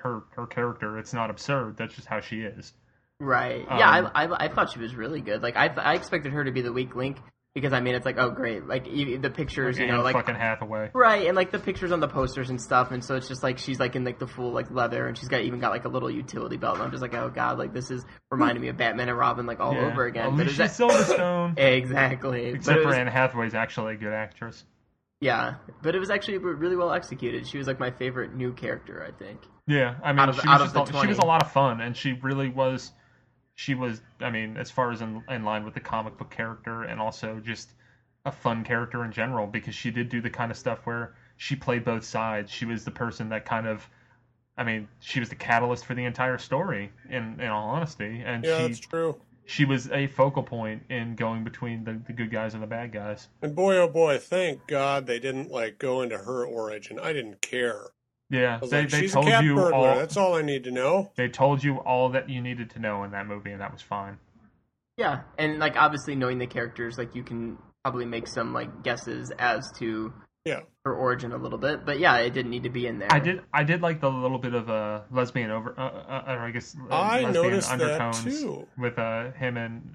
her character. It's not absurd. That's just how she is. Right. Yeah, I thought she was really good. Like, I expected her to be the weak link, because, I mean, it's like, oh, great. Like, the pictures, like, you know, like... fucking Hathaway. Right, and, like, the pictures on the posters and stuff, and so it's just, like, she's, like, in, like, the full, like, leather, and she's even got, like, a little utility belt, and I'm just like, oh, God, like, this is reminding me of Batman and Robin, like, all over again. Alicia Silverstone. Exactly. Except for Anne Hathaway's actually a good actress. Yeah, but it was actually really well executed. She was, like, my favorite new character, I think. Yeah, I mean, she was a lot of fun, and she really was... She was, I mean, as far as in line with the comic book character, and also just a fun character in general, because she did do the kind of stuff where she played both sides. She was the person that kind of, I mean, she was the catalyst for the entire story, in all honesty. And that's true. She was a focal point in going between the good guys and the bad guys. And boy, oh boy, thank God they didn't, like, go into her origin. I didn't care. Yeah, they she's told a cat you burglar. all. That's all I need to know. They told you all that you needed to know in that movie, and that was fine. Yeah, and, like, obviously knowing the characters, like, you can probably make some, like, guesses as to her origin a little bit, but yeah, it didn't need to be in there. I did like the little bit of a lesbian noticed undertones that too. With him and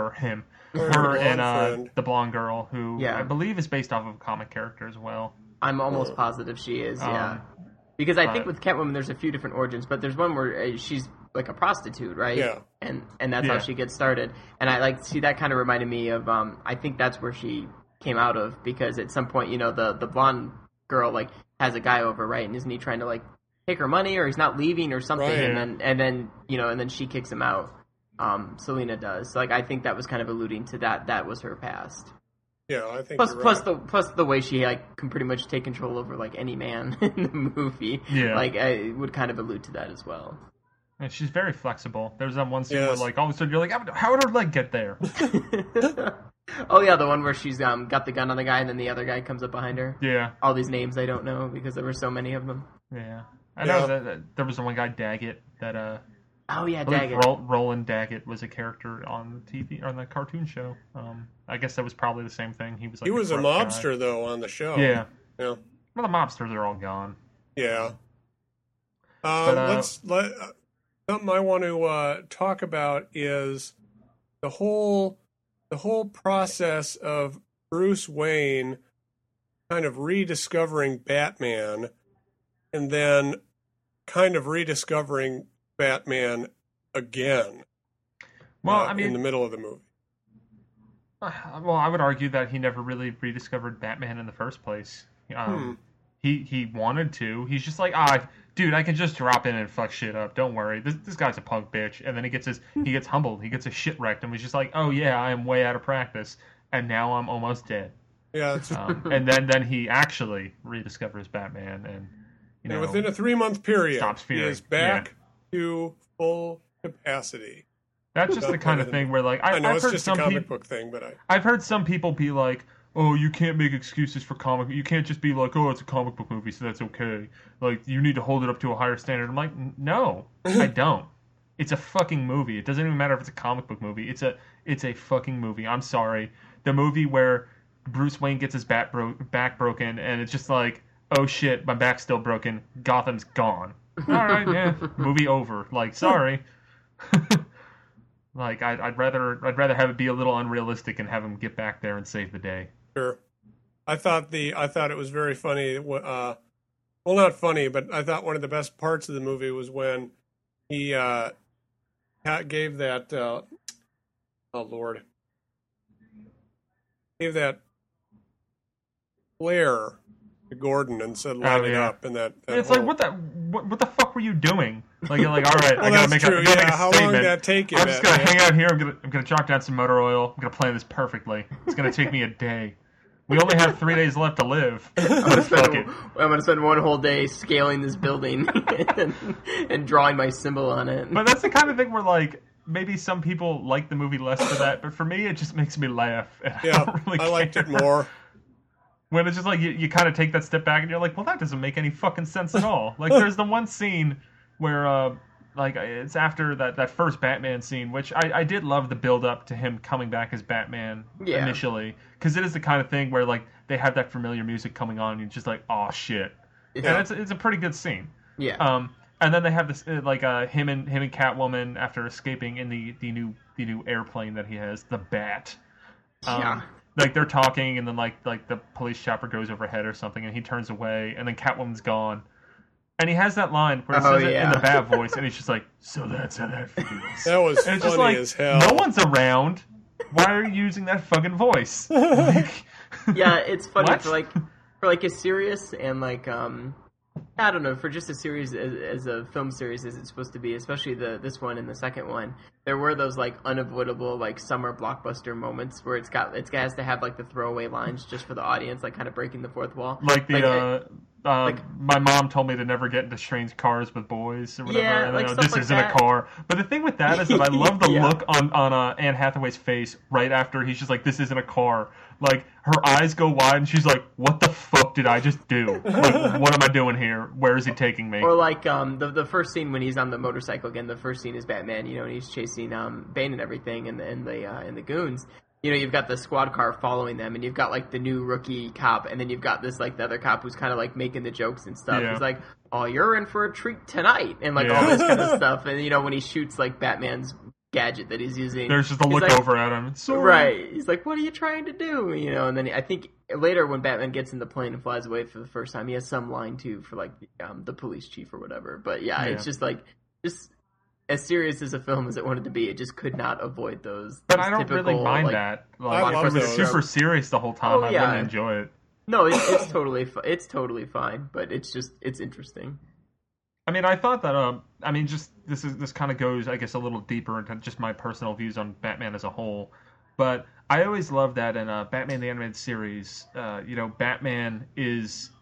the blonde girl, who I believe is based off of a comic character as well. I'm almost positive she is. Because I think with Catwoman there's a few different origins, but there's one where she's like a prostitute, right? Yeah. And that's how she gets started. And I see that kind of reminded me of I think that's where she came out of, because at some point, you know, the blonde girl, like, has a guy over, right? And isn't he trying to, like, take her money, or he's not leaving or something, right. and then you know, and then she kicks him out. Selena does. So, like, I think that was kind of alluding to that was her past. Yeah, I think plus the way she, like, can pretty much take control over, like, any man in the movie. Yeah. Like, I would kind of allude to that as well. And she's very flexible. There's that one scene where, like, all of a sudden you're like, how did her leg get there? Oh yeah, the one where she's got the gun on the guy, and then the other guy comes up behind her. Yeah. All these names I don't know because there were so many of them. Yeah. I know that there was the one guy, Daggett, that oh yeah, Daggett. Roland Daggett was a character on the TV, on the cartoon show. I guess that was probably the same thing. He was like a mobster guy, though, on the show. Yeah. Yeah. Well, the mobsters are all gone. Yeah. Something I want to talk about is the whole process of Bruce Wayne kind of rediscovering Batman, and then kind of rediscovering Batman again. Well, I mean, in the middle of the movie. Well, I would argue that he never really rediscovered Batman in the first place. He wanted to. He's just like, dude, I can just drop in and fuck shit up. Don't worry. This guy's a punk bitch. And then he gets humbled. He gets his shit wrecked, and he's just like, oh yeah, I am way out of practice, and now I'm almost dead. Yeah. And then he actually rediscovers Batman, and you know, within a 3-month period, he is back to full capacity. That's just the kind of thing where, like, I know I've it's heard just some a comic book thing, but I've heard some people be like, oh, you can't make excuses for comic. You can't just be like, oh, it's a comic book movie, so that's okay. Like, you need to hold it up to a higher standard. I'm like, no, I don't. It's a fucking movie. It doesn't even matter if it's a comic book movie. It's a fucking movie. I'm sorry. The movie where Bruce Wayne gets his back broken, and it's just like, oh shit, my back's still broken. Gotham's gone. All right, yeah, movie over. Like, sorry. Like, I'd rather have it be a little unrealistic and have him get back there and save the day. Sure. I thought it was very funny. Well, not funny, but I thought one of the best parts of the movie was when he gave that gave that flare to Gordon and said light it up, and that it's like, what the fuck were you doing? Like, you're like, all right, I gotta make a statement. How long did that take you? I'm just gonna hang out here. I'm gonna chalk down some motor oil. I'm gonna plan this perfectly. It's gonna take me a day. We only have 3 days left to live. I'm gonna spend one whole day scaling this building and drawing my symbol on it. But that's the kind of thing where, like, maybe some people like the movie less for that, but for me, it just makes me laugh. I liked it more. When it's just like, you kind of take that step back and you're like, well, that doesn't make any fucking sense at all. Like, there's the one scene where, like, it's after that first Batman scene, which I did love the build-up to him coming back as Batman initially. Because it is the kind of thing where, like, they have that familiar music coming on and you're just like, oh, shit. Yeah. And it's a pretty good scene. Yeah. And then they have this like him and Catwoman after escaping in the new airplane that he has, the Bat. Like they're talking, and then like the police chopper goes overhead or something, and he turns away, and then Catwoman's gone. And he has that line where he says it in the Bat voice, and he's just like, "So that's how that feels." That was funny just like, as hell. No one's around. Why are you using that fucking voice? Like, yeah, it's funny for like a serious and like I don't know, for just a series as a film series as it's supposed to be, especially this one and the second one, there were those like unavoidable like summer blockbuster moments where it has to have like the throwaway lines just for the audience, like kind of breaking the fourth wall. Like my mom told me to never get into strange cars with boys or whatever. Yeah, and like this like isn't that. a car. But the thing with that is that I love the look on Anne Hathaway's face right after he's just like, this isn't a car. Like, her eyes go wide and she's like, what the fuck did I just do? Like, what am I doing here? Where is he taking me? Or like the first scene when he's on the motorcycle again, the first scene is Batman, and he's chasing Bane and everything and the goons. You've got the squad car following them, and you've got like the new rookie cop, and then you've got this like the other cop who's kind of like making the jokes and stuff. Yeah. He's like, "Oh, you're in for a treat tonight," and like all this kind of stuff. And when he shoots like Batman's gadget that he's using, there's just a look like, over at him. Right? He's like, "What are you trying to do?" And then I think later when Batman gets in the plane and flies away for the first time, he has some line too for like the police chief or whatever. But yeah, it's just like as serious as a film as it wanted to be, it just could not avoid those. But I don't really mind that. Like, if it was super serious the whole time, I wouldn't enjoy it. No, it's totally fine. But it's interesting. I mean, I thought that. This kind of goes, I guess, a little deeper into just my personal views on Batman as a whole. But I always loved that in Batman the Animated Series. Batman is.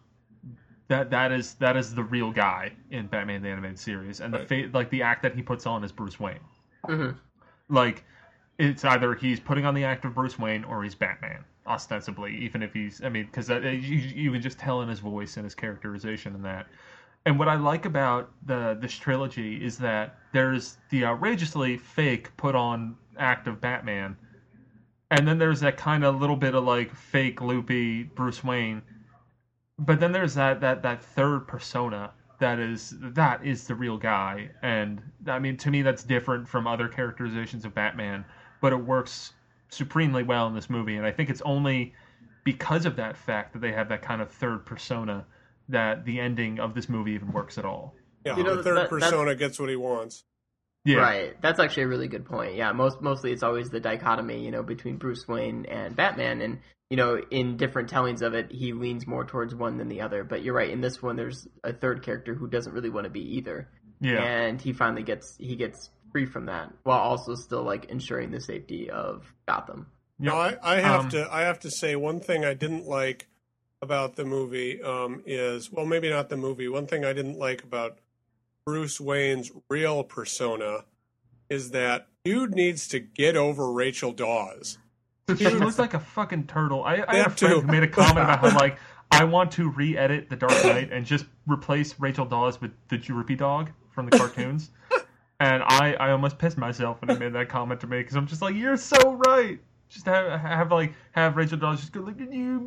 That is the real guy in Batman the Animated Series, and the act that he puts on is Bruce Wayne. Mm-hmm. Like, it's either he's putting on the act of Bruce Wayne or he's Batman, ostensibly. Even if because you can just tell in his voice and his characterization and that. And what I like about this trilogy is that there's the outrageously fake put on act of Batman, and then there's that kind of little bit of like fake loopy Bruce Wayne. But then there's that third persona that is the real guy, and I mean, to me that's different from other characterizations of Batman, but it works supremely well in this movie, and I think it's only because of that fact that they have that kind of third persona that the ending of this movie even works at all. Yeah, the third persona gets what he wants. Yeah. Right. That's actually a really good point. Yeah, mostly it's always the dichotomy, between Bruce Wayne and Batman, and in different tellings of it, he leans more towards one than the other. But you're right. In this one, there's a third character who doesn't really want to be either. Yeah. And he finally gets free from that, while also still like ensuring the safety of Gotham. Yep. No, I have to say one thing I didn't like about the movie is, well, maybe not the movie. One thing I didn't like about Bruce Wayne's real persona is that dude needs to get over Rachel Dawes. She looks like a fucking turtle. I had a friend who made a comment about how, like, I want to re-edit The Dark Knight and just replace Rachel Dawes with the Droopy Dog from the cartoons. And I almost pissed myself when he made that comment to me, because I'm just like, you're so right. Just have Rachel Dawes just go like,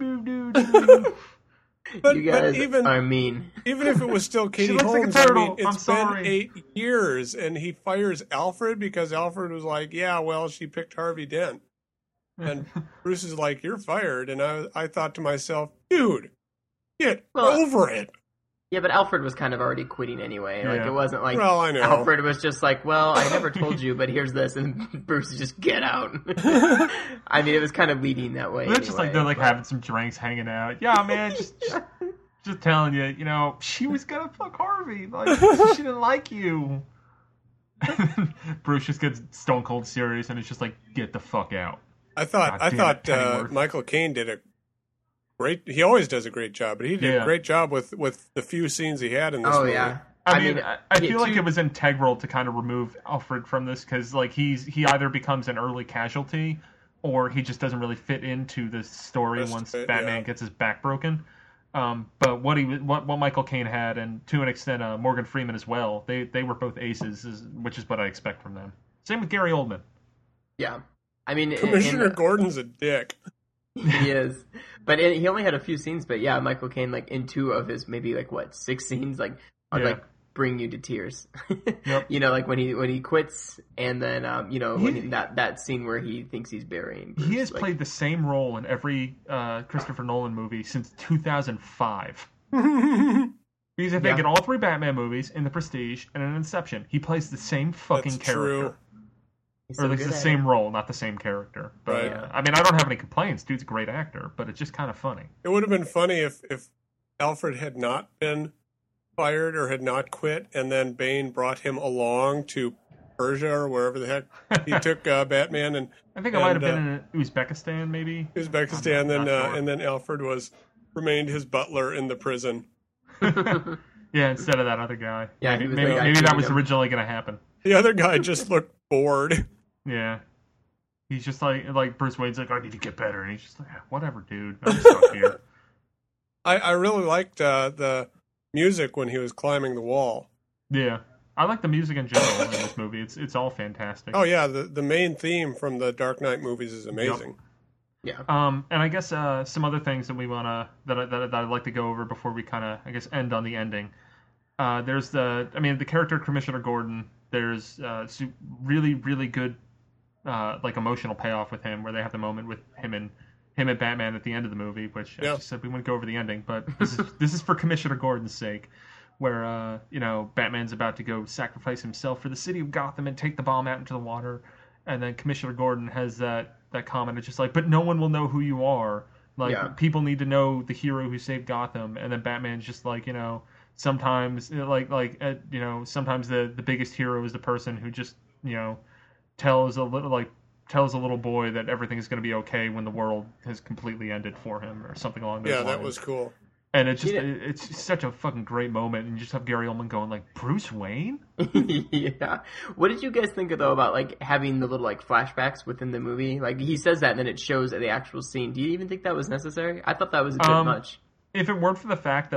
dude. But you guys are mean. Even if it was still Katie Holmes, like a turtle. It's been 8 years, and he fires Alfred because Alfred was like, yeah, well, she picked Harvey Dent. And Bruce is like, you're fired. And I thought to myself, dude, get over it. Yeah, but Alfred was kind of already quitting anyway. Like, it wasn't like I know. Alfred was just like, well, I never told you, but here's this. And Bruce just, get out. I mean, it was kind of leading that way. They're just like, they're like having some drinks, hanging out. Yeah, man, just telling you, she was going to fuck Harvey. Like, she didn't like you. Bruce just gets stone cold serious, and it's just like, get the fuck out. I thought Michael Caine did a great. He always does a great job, but he did a great job with the few scenes he had in this movie. Yeah. I feel like it was integral to kind of remove Alfred from this, because like he either becomes an early casualty, or he just doesn't really fit into the story once Batman gets his back broken. But what Michael Caine had, and to an extent Morgan Freeman as well, they were both aces, which is what I expect from them. Same with Gary Oldman. Yeah. I mean, Commissioner Gordon's a dick. He is, but he only had a few scenes. But yeah, Michael Caine, like in 2 of his maybe 6 scenes, like bring you to tears. Yep. You know, like when he quits, and then when that scene where he thinks he's burying Bruce, he has played the same role in every Christopher Nolan movie since 2005. Because I think in all 3 Batman movies, in The Prestige and in Inception, he plays the same fucking character. True. So or at least the same role, not the same character. But right. I mean, I don't have any complaints. Dude's a great actor, but it's just kind of funny. It would have been funny if Alfred had not been fired or had not quit, and then Bane brought him along to Persia or wherever the heck he took Batman. And I think it might have been in Uzbekistan, maybe. Uzbekistan, and then Alfred remained his butler in the prison. Yeah, instead of that other guy. Yeah, maybe that was originally going to happen. The other guy just looked bored. Yeah. He's just like Bruce Wayne's like, I need to get better. And he's just like, whatever, dude. I'm just stuck here. I really liked the music when he was climbing the wall. Yeah. I like the music in general in this movie. It's all fantastic. Oh, yeah. The main theme from the Dark Knight movies is amazing. Yep. Yeah. And I guess some other things that we wanna that I'd like to go over before we kind of end on the ending. There's the character Commissioner Gordon. There's really really good emotional payoff with him where they have the moment with him and Batman at the end of the movie, which I just said we wouldn't go over the ending, but this is for Commissioner Gordon's sake, where Batman's about to go sacrifice himself for the city of Gotham and take the bomb out into the water, and then Commissioner Gordon has that comment. It's just like, but no one will know who you are. People need to know the hero who saved Gotham, and then Batman's just like, sometimes sometimes the biggest hero is the person who just tells a little boy that everything is going to be okay when the world has completely ended for him or something along those lines. Yeah, that was cool. And it's such a fucking great moment, and you just have Gary Oldman going like, Bruce Wayne? Yeah. What did you guys think though about having the little flashbacks within the movie? He says that and then it shows the actual scene. Do you even think that was necessary? I thought that was a bit much. If it weren't for the fact that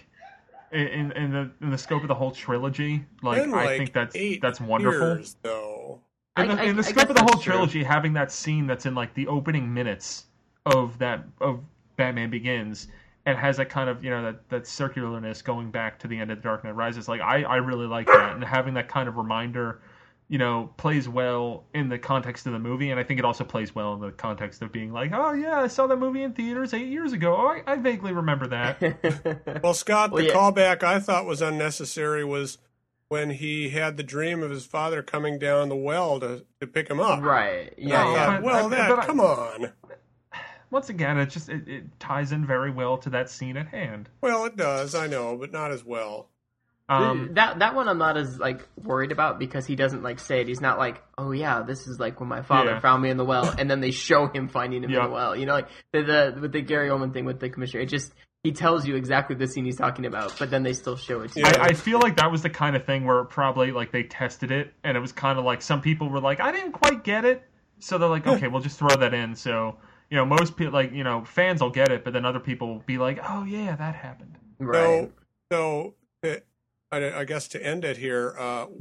in the scope of the whole trilogy, I think that's wonderful. Years, though. In the scope of the whole trilogy, having that scene that's in the opening minutes of Batman Begins, and has that kind of that circularness going back to the end of The Dark Knight Rises. I really like that, and having that kind of reminder, plays well in the context of the movie, and I think it also plays well in the context of being like, oh yeah, I saw that movie in theaters 8 years ago. Oh, I vaguely remember that. Well, Scott, the callback I thought was unnecessary was when he had the dream of his father coming down the well to pick him up. Right. Yeah. Come on. Once again, it ties in very well to that scene at hand. Well, it does, I know, but not as well. That one I'm not as worried about because he doesn't say it. He's not like, oh yeah, this is when my father found me in the well, and then they show him finding him in the well. With the Gary Oldman thing with the commissioner, he tells you exactly the scene he's talking about, but then they still show it to you. I feel like that was the kind of thing where probably they tested it, and it was kind of some people were like, I didn't quite get it, so they're like, okay, we'll just throw that in. So most people fans will get it, but then other people will be like, oh yeah, that happened. Right. So I guess to end it here.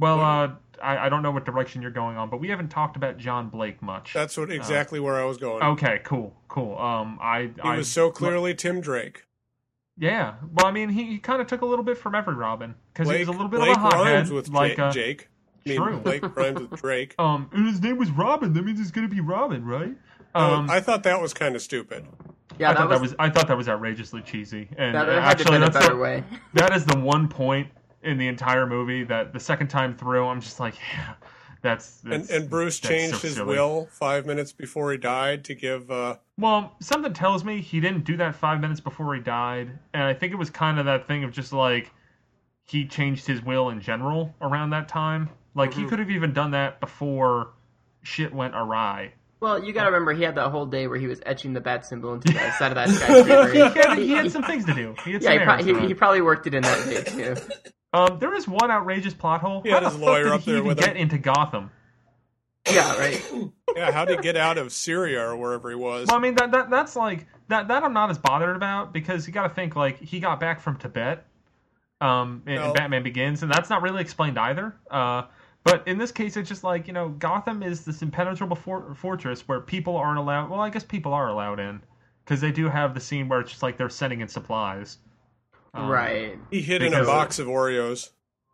I don't know what direction you're going on, but we haven't talked about John Blake much. That's exactly where I was going. Okay, cool. He was so clearly Tim Drake. Yeah, well, I mean, he kind of took a little bit from every Robin because he was a little bit Blake of a hothead. Rhymes with Jake. True. Blake rhymes with Drake. And his name was Robin. That means it's going to be Robin, right? I thought that was kind of stupid. Yeah, I thought that was outrageoutrageously cheesy. And actually, that's a better way. That is the one point in the entire movie that the second time through, I'm just like, yeah, that's and Bruce changed his will 5 minutes before he died to give. Well, something tells me he didn't do that 5 minutes before he died, and I think it was kind of that thing of just he changed his will in general around that time. He could have even done that before shit went awry. Well, you gotta remember, he had that whole day where he was etching the bat symbol into the side of that skyscraper. He had some things to do. He probably worked it in that day, too. There is one outrageous plot hole. He had his lawyer up there with him. How the fuck did he even get into Gotham? Yeah, right. Yeah, how did he get out of Syria or wherever he was? Well, I mean, that's that I'm not as bothered about, because you gotta think, he got back from Tibet in Batman Begins, and that's not really explained either. But in this case, it's just Gotham is this impenetrable fortress where people aren't allowed. Well, I guess people are allowed in, because they do have the scene where it's just they're sending in supplies. Right. He hid in a box of Oreos.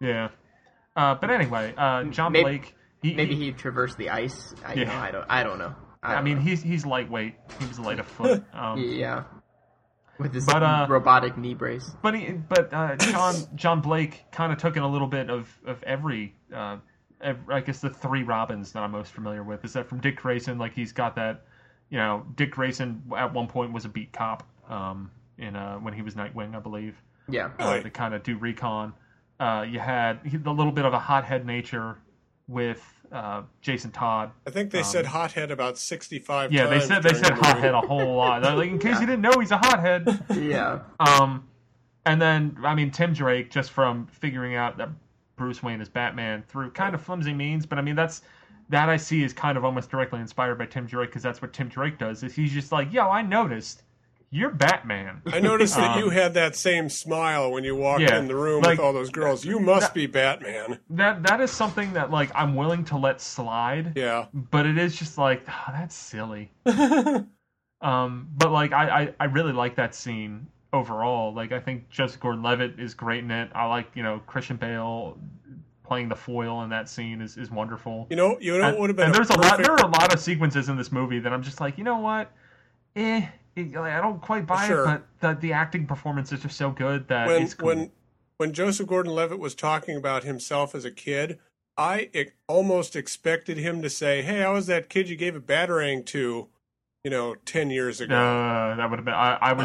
Yeah. But anyway, John Blake. Maybe he traversed the ice. I don't know. I mean, he's lightweight. He was light of foot. Yeah. With his robotic knee brace. But John Blake kind of took in a little bit of every. I guess the three Robins that I'm most familiar with is that from Dick Grayson. Like he's got that. Dick Grayson at one point was a beat cop. When he was Nightwing, I believe. Yeah. To kind of do recon. You had a little bit of a hothead nature with Jason Todd. I think they said hothead about 65 times. Yeah, they said hothead a whole lot. Like, in case you didn't know, he's a hothead. Yeah. And then, I mean, Tim Drake, just from figuring out that Bruce Wayne is Batman through kind of flimsy means, but I mean, that I see is kind of almost directly inspired by Tim Drake, because that's what Tim Drake does, is he's just like, yo, I noticed you're Batman. I noticed that you had that same smile when you walked in the room with all those girls. You must be Batman. That is something that, like, I'm willing to let slide. Yeah. But it is just like, that's silly. But, like, I really like that scene overall. Like, I think Joseph Gordon-Levitt is great in it. I like, Christian Bale playing the foil in that scene is wonderful. You know what would have been there are a lot of sequences in this movie that I'm just like, you know what? I don't quite buy it, but the acting performance is just so good that it's cool. When Joseph Gordon-Levitt was talking about himself as a kid, I almost expected him to say, "Hey, I was that kid you gave a batarang to, 10 years ago." That would have been.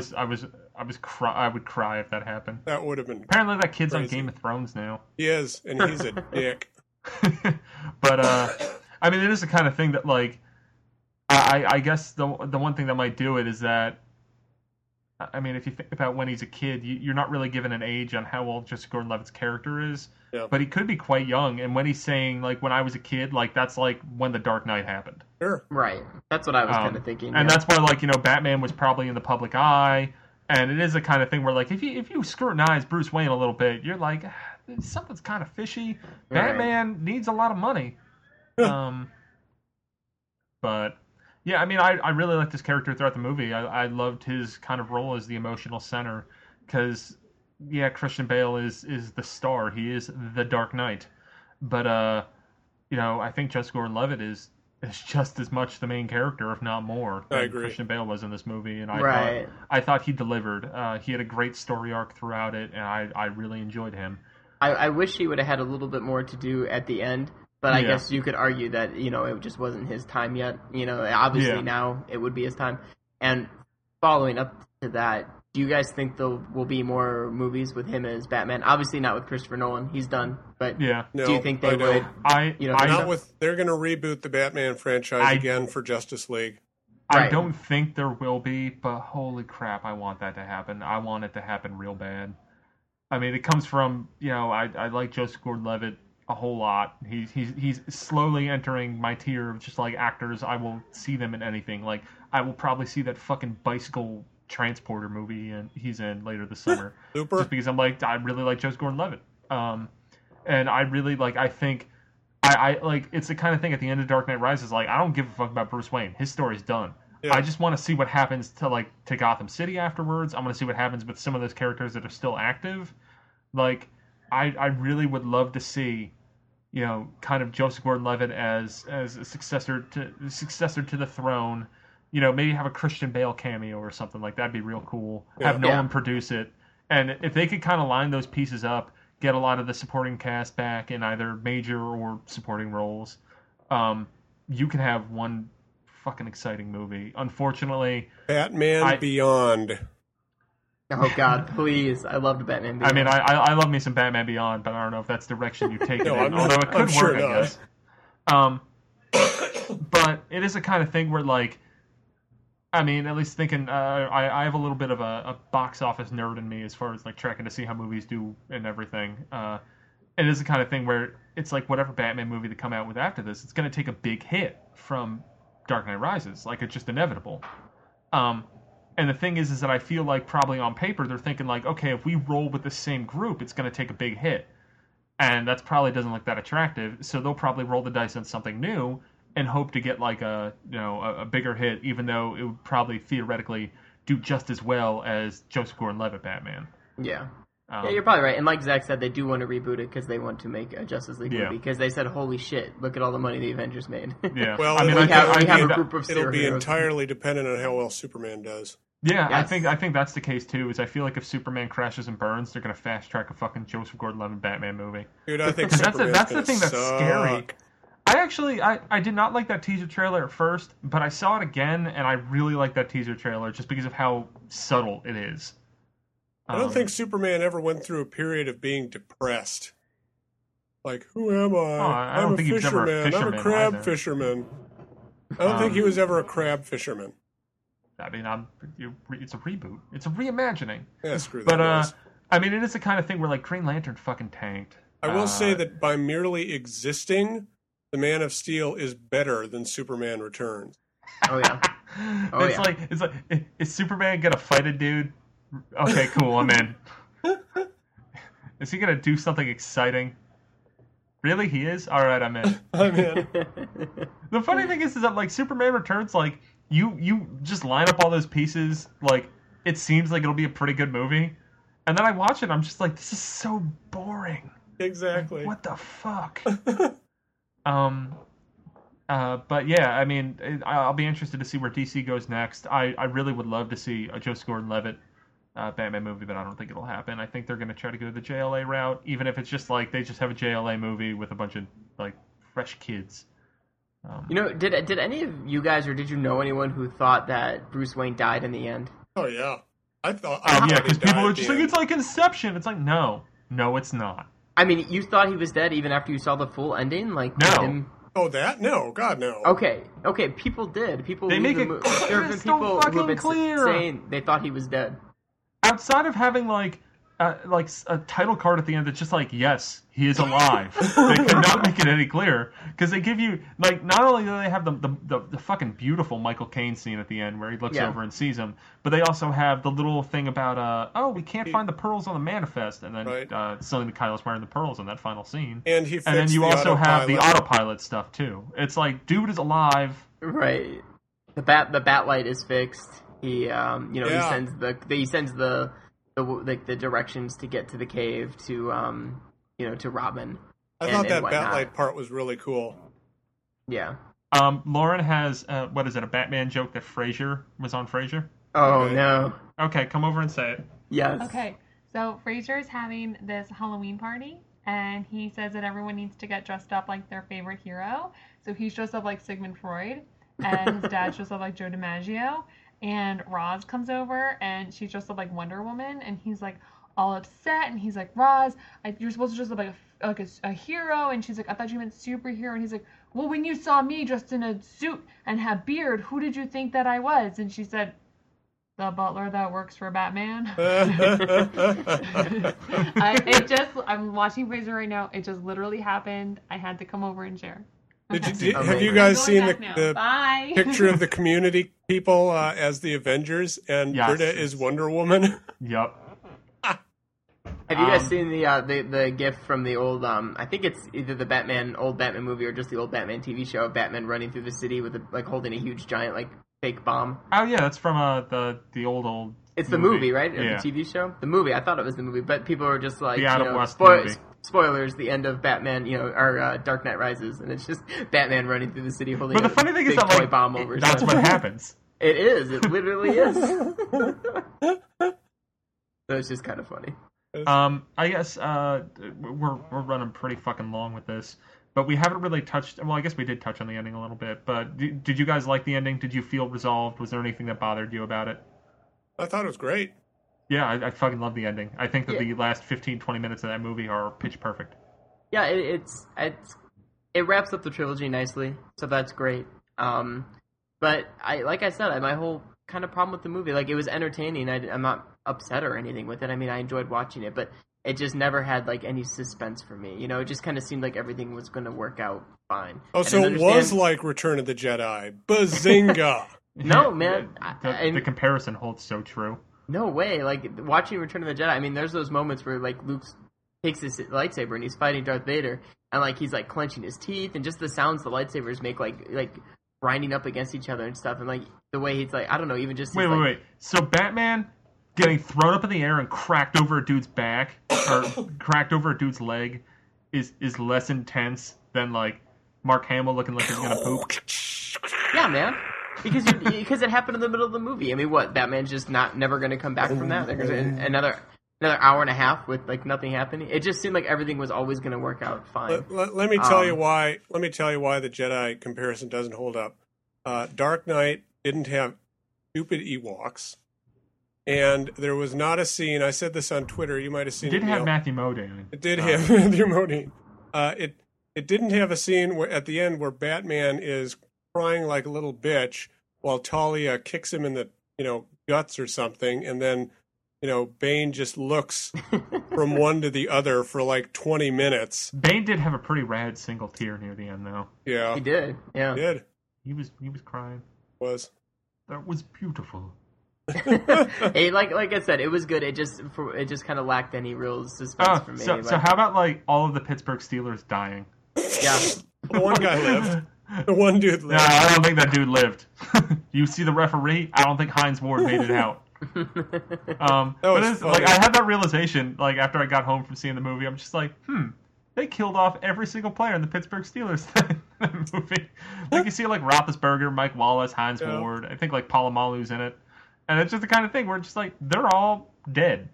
I would cry if that happened. That would have been. Apparently, that kid's crazy. on Game of Thrones now. He is, and he's a dick. But I mean, it is the kind of thing that, like, I guess the one thing that might do it is that, I mean, if you think about when he's a kid, you're not really given an age on how old Joseph Gordon-Levitt's character is. Yeah. But he could be quite young, and when he's saying, like, when I was a kid, like, that's like when The Dark Knight happened. Sure. Right. That's what I was kind of thinking. And that's why, like, Batman was probably in the public eye, and it is the kind of thing where, like, if you scrutinize Bruce Wayne a little bit, you're like, something's kind of fishy. Right. Batman needs a lot of money. But yeah, I mean, I really liked this character throughout the movie. I loved his kind of role as the emotional center, because, yeah, Christian Bale is the star. He is the Dark Knight. But, I think Joseph Gordon-Levitt is just as much the main character, if not more, than Christian Bale was in this movie. And I thought he delivered. He had a great story arc throughout it, and I really enjoyed him. I wish he would have had a little bit more to do at the end. But I guess you could argue that, it just wasn't his time yet. Obviously now it would be his time. And following up to that, do you guys think there will be more movies with him as Batman? Obviously not with Christopher Nolan. He's done. But do you think they would? They're going to reboot the Batman franchise again for Justice League. I don't think there will be, but holy crap, I want that to happen. I want it to happen real bad. I mean, it comes from, I like Joseph Gordon-Levitt a whole lot. He's slowly entering my tier of just, like, actors. I will see them in anything. Like, I will probably see that fucking bicycle transporter movie and he's in later this summer. Super. Just because I really like Joseph Gordon-Levitt. And I really, like, I think I like, it's the kind of thing at the end of Dark Knight Rises, like, I don't give a fuck about Bruce Wayne. His story's done. Yeah. I just want to see what happens to Gotham City afterwards. I want to see what happens with some of those characters that are still active. Like, I really would love to see, kind of Joseph Gordon-Levitt as a successor to the throne. Maybe have a Christian Bale cameo or something like that. That'd be real cool. Yeah. Have Nolan produce it, and if they could kind of line those pieces up, get a lot of the supporting cast back in either major or supporting roles, you can have one fucking exciting movie. Unfortunately, Batman Beyond. Oh God, please! I loved Batman Beyond. I mean, I love me some Batman Beyond, but I don't know if that's the direction you take it in. Although it could work, I guess. But it is a kind of thing where, like, I mean, at least thinking, I have a little bit of a box office nerd in me as far as, like, tracking to see how movies do and everything. It is the kind of thing where it's like whatever Batman movie they come out with after this, it's going to take a big hit from Dark Knight Rises. Like, it's just inevitable. And the thing is that I feel like probably on paper they're thinking, like, okay, if we roll with the same group, it's going to take a big hit. And that probably doesn't look that attractive, so they'll probably roll the dice on something new and hope to get, like, a bigger hit, even though it would probably theoretically do just as well as Joseph Gordon-Levitt Batman. Yeah. Yeah, you're probably right. And like Zach said, they do want to reboot it because they want to make a Justice League movie. Because they said, "Holy shit! Look at all the money the Avengers made." Yeah. Well, I mean, we have a group of it'll be entirely dependent on how well Superman does. Yeah, yes. I think that's the case too. Is I feel like if Superman crashes and burns, they're gonna fast track a fucking Joseph Gordon-Levitt Batman movie. Dude, I think that's the thing that's scary. I did not like that teaser trailer at first, but I saw it again, and I really like that teaser trailer just because of how subtle it is. I don't think Superman ever went through a period of being depressed. Like, who am I? I'm a fisherman. I'm a crab fisherman. I don't think he was ever a crab fisherman. I mean, it's a reboot. It's a reimagining. Yeah, screw that. But, I mean, it is the kind of thing where, like, Green Lantern fucking tanked. I will say that by merely existing, the Man of Steel is better than Superman Returns. Oh, yeah. It's like, is Superman gonna fight a dude? Okay, cool, I'm in. Is he gonna do something exciting? Really, he is? Alright, I'm in. I'm in. The funny thing is that, like, Superman Returns, like, you just line up all those pieces, like, it seems like it'll be a pretty good movie. And then I watch it, and I'm just like, this is so boring. Exactly. Like, what the fuck? But yeah, I mean, I'll be interested to see where DC goes next. I really would love to see a Joseph Gordon-Levitt Batman movie, but I don't think it'll happen. I think they're going to try to go the JLA route, even if it's just like they just have a JLA movie with a bunch of like fresh kids. Did any of you guys, or did you know anyone who thought that Bruce Wayne died in the end? Oh yeah, I thought. Yeah, because people were just like, it's like Inception. It's like no, it's not. I mean, you thought he was dead even after you saw the full ending, like no. Oh, that? No, God, no. Okay, people did. People they make it there have been people who've been saying they thought he was dead. Outside of having like a title card at the end that's just like, yes, he is alive. They could not make it any clearer because they give you like not only do they have the fucking beautiful Michael Caine scene at the end where he looks over and sees him, but they also have the little thing about we can't find the pearls on the manifest, and then suddenly Kylo's wearing the pearls in that final scene, and then you also have the autopilot stuff too. It's like dude is alive, right? The bat light is fixed. He he sends the directions to get to the cave to Robin. I thought that Batlight part was really cool. Yeah. Lauren has what is it? A Batman joke that Frasier was on Frasier? Oh okay. No. Okay, come over and say it. Yes. Okay. So Frasier's having this Halloween party, and he says that everyone needs to get dressed up like their favorite hero. So he's dressed up like Sigmund Freud, and his dad's dressed up like Joe DiMaggio. And Roz comes over, and she's dressed up like Wonder Woman, and he's like all upset, and he's like, Roz, you're supposed to dress up like a hero, and she's like, I thought you meant superhero, and he's like, well, when you saw me dressed in a suit and have beard, who did you think that I was? And she said, the butler that works for Batman. I'm watching Fraser right now. It just literally happened. I had to come over and share. Have you guys seen the picture of the Community people as the Avengers, and Britta is Wonder Woman? Yep. Have you guys seen the GIF from the old? I think it's either the old Batman movie or just the old Batman TV show of Batman running through the city with holding a huge giant fake bomb. Oh yeah, that's from the old. It's the movie, right? Yeah. The TV show. The movie. I thought it was the movie, but people are just like, the Adam West movie. Spoilers, the end of Batman, or Dark Knight Rises, and it's just Batman running through the city holding the funny thing big is that, toy bomb over. That's what happens. It is. It literally is. So it's just kind of funny. I guess we're running pretty fucking long with this, but we haven't really touched. Well, I guess we did touch on the ending a little bit, but did you guys like the ending? Did you feel resolved? Was there anything that bothered you about it? I thought it was great. Yeah, I fucking love the ending. I think that the last 15-20 minutes of that movie are pitch perfect. Yeah, it wraps up the trilogy nicely, so that's great. But like I said, my whole kind of problem with the movie, it was entertaining. I'm not upset or anything with it. I mean, I enjoyed watching it, but it just never had any suspense for me. It just kind of seemed like everything was going to work out fine. Oh, so it was like Return of the Jedi. Bazinga! No, man. The comparison holds so true. No way. Watching Return of the Jedi, I mean, there's those moments where, Luke takes his lightsaber and he's fighting Darth Vader, and, he's, clenching his teeth, and just the sounds the lightsabers make, grinding up against each other and stuff, and, the way he's, I don't know, even just... Wait. So Batman getting thrown up in the air and cracked over a dude's back or cracked over a dude's leg is less intense than like Mark Hamill looking like he's gonna poop. Yeah, man. Because it happened in the middle of the movie. I mean, what? Batman's just never going to come back from that. There's another hour and a half with like nothing happening. It just seemed like everything was always going to work out fine. Let me tell you why. Let me tell you why the Jedi comparison doesn't hold up. Dark Knight didn't have stupid Ewoks, and there was not a scene. I said this on Twitter. You might have seen. It did have Matthew Modine. It did have Matthew Modine. It didn't have a scene at the end where Batman is crying like a little bitch while Talia kicks him in the guts or something, and then Bane just looks from one to the other for like 20 minutes. Bane did have a pretty rad single tear near the end, though. Yeah, he did. Yeah, he did. He was crying. That was beautiful. Hey, like I said, it was good. It just kind of lacked any real suspense for me. So how about like all of the Pittsburgh Steelers dying? Yeah, one guy lived. The one dude lived. No, I don't think that dude lived. You see the referee? I don't think Hines Ward made it out. I had that realization like after I got home from seeing the movie. I'm just like, they killed off every single player in the Pittsburgh Steelers movie. Like you see like Roethlisberger, Mike Wallace, Hines Ward. I think like Polamalu's in it, and it's just the kind of thing where it's just like they're all dead.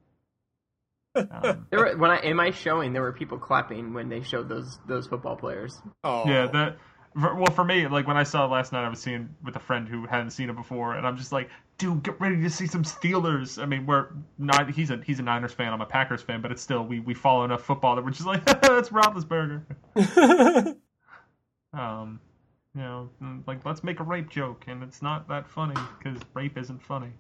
In my showing, there were people clapping when they showed those football players. Oh yeah, well, for me, like when I saw it last night, I was seeing with a friend who hadn't seen it before, and I'm just like, dude, get ready to see some Steelers. I mean, he's a Niners fan, I'm a Packers fan, but it's still we follow enough football that we're just like, that's Roethlisberger. Like let's make a rape joke, and it's not that funny because rape isn't funny.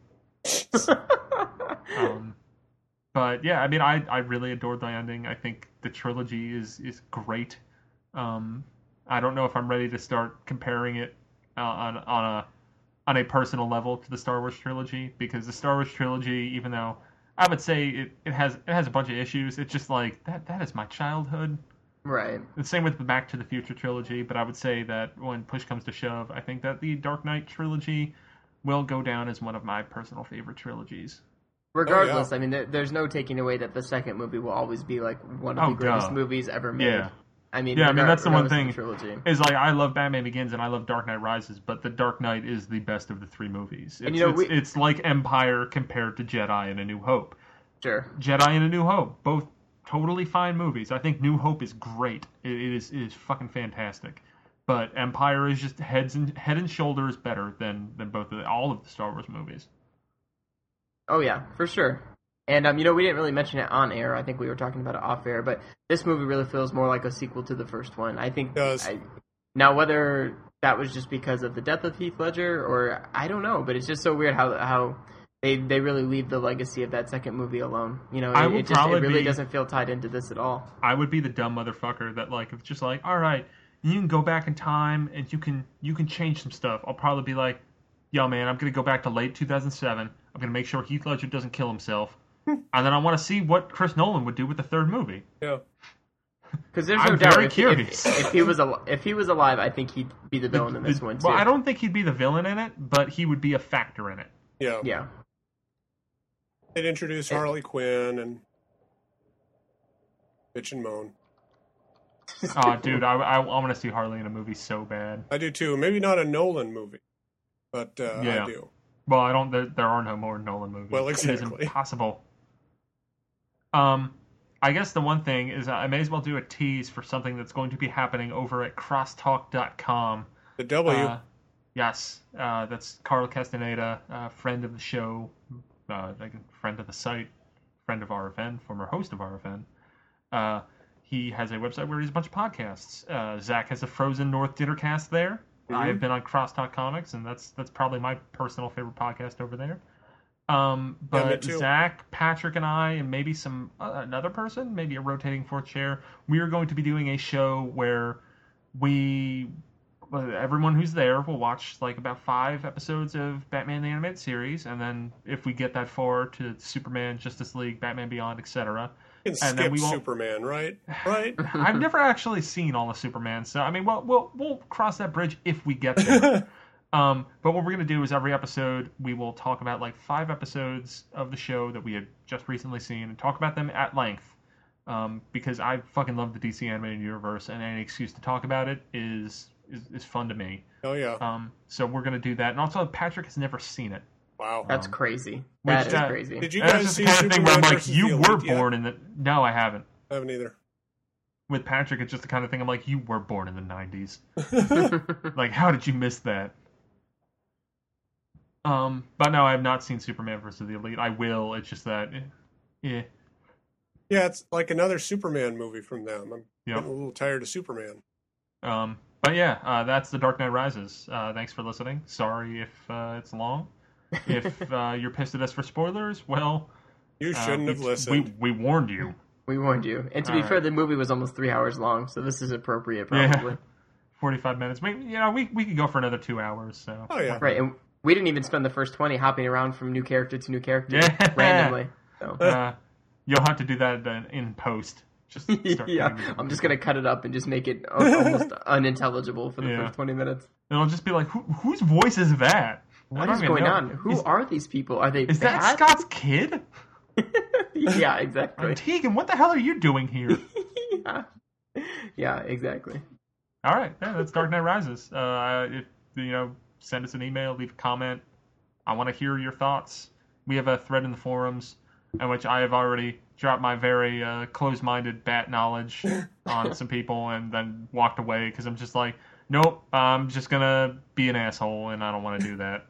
But yeah, I mean, I really adored the ending. I think the trilogy is great. I don't know if I'm ready to start comparing it on a personal level to the Star Wars trilogy, because the Star Wars trilogy, even though I would say it has a bunch of issues, it's just like that is my childhood. Right. The same with the Back to the Future trilogy, but I would say that when push comes to shove, I think that the Dark Knight trilogy will go down as one of my personal favorite trilogies. Regardless, I mean, there's no taking away that the second movie will always be like one of the greatest movies ever made. Yeah. I mean, that's the one thing. Is like I love Batman Begins and I love Dark Knight Rises, but the Dark Knight is the best of the three movies. It's like Empire compared to Jedi and A New Hope. Sure. Jedi and A New Hope, both totally fine movies. I think New Hope is great. It is fucking fantastic. But Empire is just head and shoulders better than all of the Star Wars movies. Oh yeah, for sure. And we didn't really mention it on air. I think we were talking about it off air. But this movie really feels more like a sequel to the first one. I think. It does. Now, whether that was just because of the death of Heath Ledger, or I don't know, but it's just so weird how they really leave the legacy of that second movie alone. It really doesn't feel tied into this at all. I would be the dumb motherfucker that like it's just like, all right, you can go back in time and you can change some stuff. I'll probably be like, yo man, I'm gonna go back to late 2007. I'm going to make sure Heath Ledger doesn't kill himself. And then I want to see what Chris Nolan would do with the third movie. Yeah. Because there's no doubt if he was alive, I think he'd be the villain in this one, too. Well, I don't think he'd be the villain in it, but he would be a factor in it. Yeah. Yeah. They'd introduce Harley Quinn and bitch and moan. Oh, dude, I want to see Harley in a movie so bad. I do, too. Maybe not a Nolan movie, but I do. Well, I don't. There are no more Nolan movies. Well, exactly. It is impossible. I guess the one thing is I may as well do a tease for something that's going to be happening over at crosstalk.com. The W. Yes, that's Carl Castaneda, friend of the show, friend of the site, friend of RFN, former host of RFN. He has a website where he has a bunch of podcasts. Zach has a Frozen North Dinnercast there. Mm-hmm. I've been on Crosstalk Comics, and that's probably my personal favorite podcast over there. But Zach, Patrick, and I, and maybe another person, maybe a rotating fourth chair, we are going to be doing a show where everyone who's there will watch like about 5 episodes of Batman the Animated Series, and then if we get that far to Superman, Justice League, Batman Beyond, etc. You can skip Superman, right? Right? I've never actually seen all of Superman, so I mean, we'll cross that bridge if we get there. But what we're going to do is every episode we will talk about like 5 episodes of the show that we had just recently seen and talk about them at length. Because I fucking love the DC animated universe, and any excuse to talk about it is fun to me. Oh yeah. So we're going to do that, and also Patrick has never seen it. Wow, that's crazy. That is crazy. Did you guys see Superman thing where I'm like, you were yet? born in the? No, I haven't. I haven't either. With Patrick, it's just the kind of thing I'm like, you were born in the 90s. Like, how did you miss that? But no, I have not seen Superman vs. the Elite. I will. It's just that, yeah, it's like another Superman movie from them. I'm getting a little tired of Superman. But yeah, that's The Dark Knight Rises. Thanks for listening. Sorry if it's long. If you're pissed at us for spoilers, well, you shouldn't have listened. We warned you. We warned you. And to be fair, the movie was almost 3 hours long, so this is appropriate, probably. Yeah. 45 minutes. We could go for another 2 hours. So. Oh yeah. Right, and we didn't even spend the first 20 hopping around from new character to new character randomly. So. You'll have to do that in post. Just start I'm just going to cut it up and just make it almost unintelligible for the first 20 minutes. It'll just be like, whose voice is that? What is going on? Who are these people? Are they Is bad? that Scott's kid? Yeah, exactly. Tegan, what the hell are you doing here? Yeah, exactly. All right, that's Dark Knight Rises. If send us an email, leave a comment. I want to hear your thoughts. We have a thread in the forums in which I have already dropped my very closed-minded bat knowledge on some people and then walked away because I'm just like, nope, I'm just gonna be an asshole and I don't want to do that.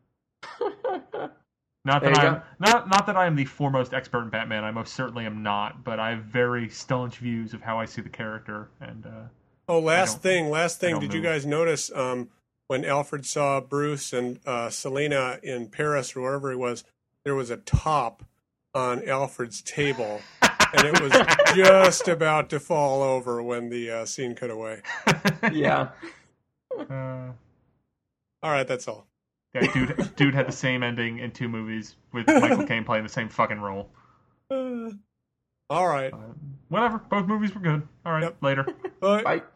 Not that I am the foremost expert in Batman. I most certainly am not, but I have very staunch views of how I see the character. And last thing. Did you guys notice when Alfred saw Bruce and Selena in Paris or wherever he was, there was a top on Alfred's table, and it was just about to fall over when the scene cut away. Yeah. All right, that's all. Yeah, dude had the same ending in 2 movies with Michael Caine playing the same fucking role. All right. Whatever. Both movies were good. All right, later. Bye. Bye.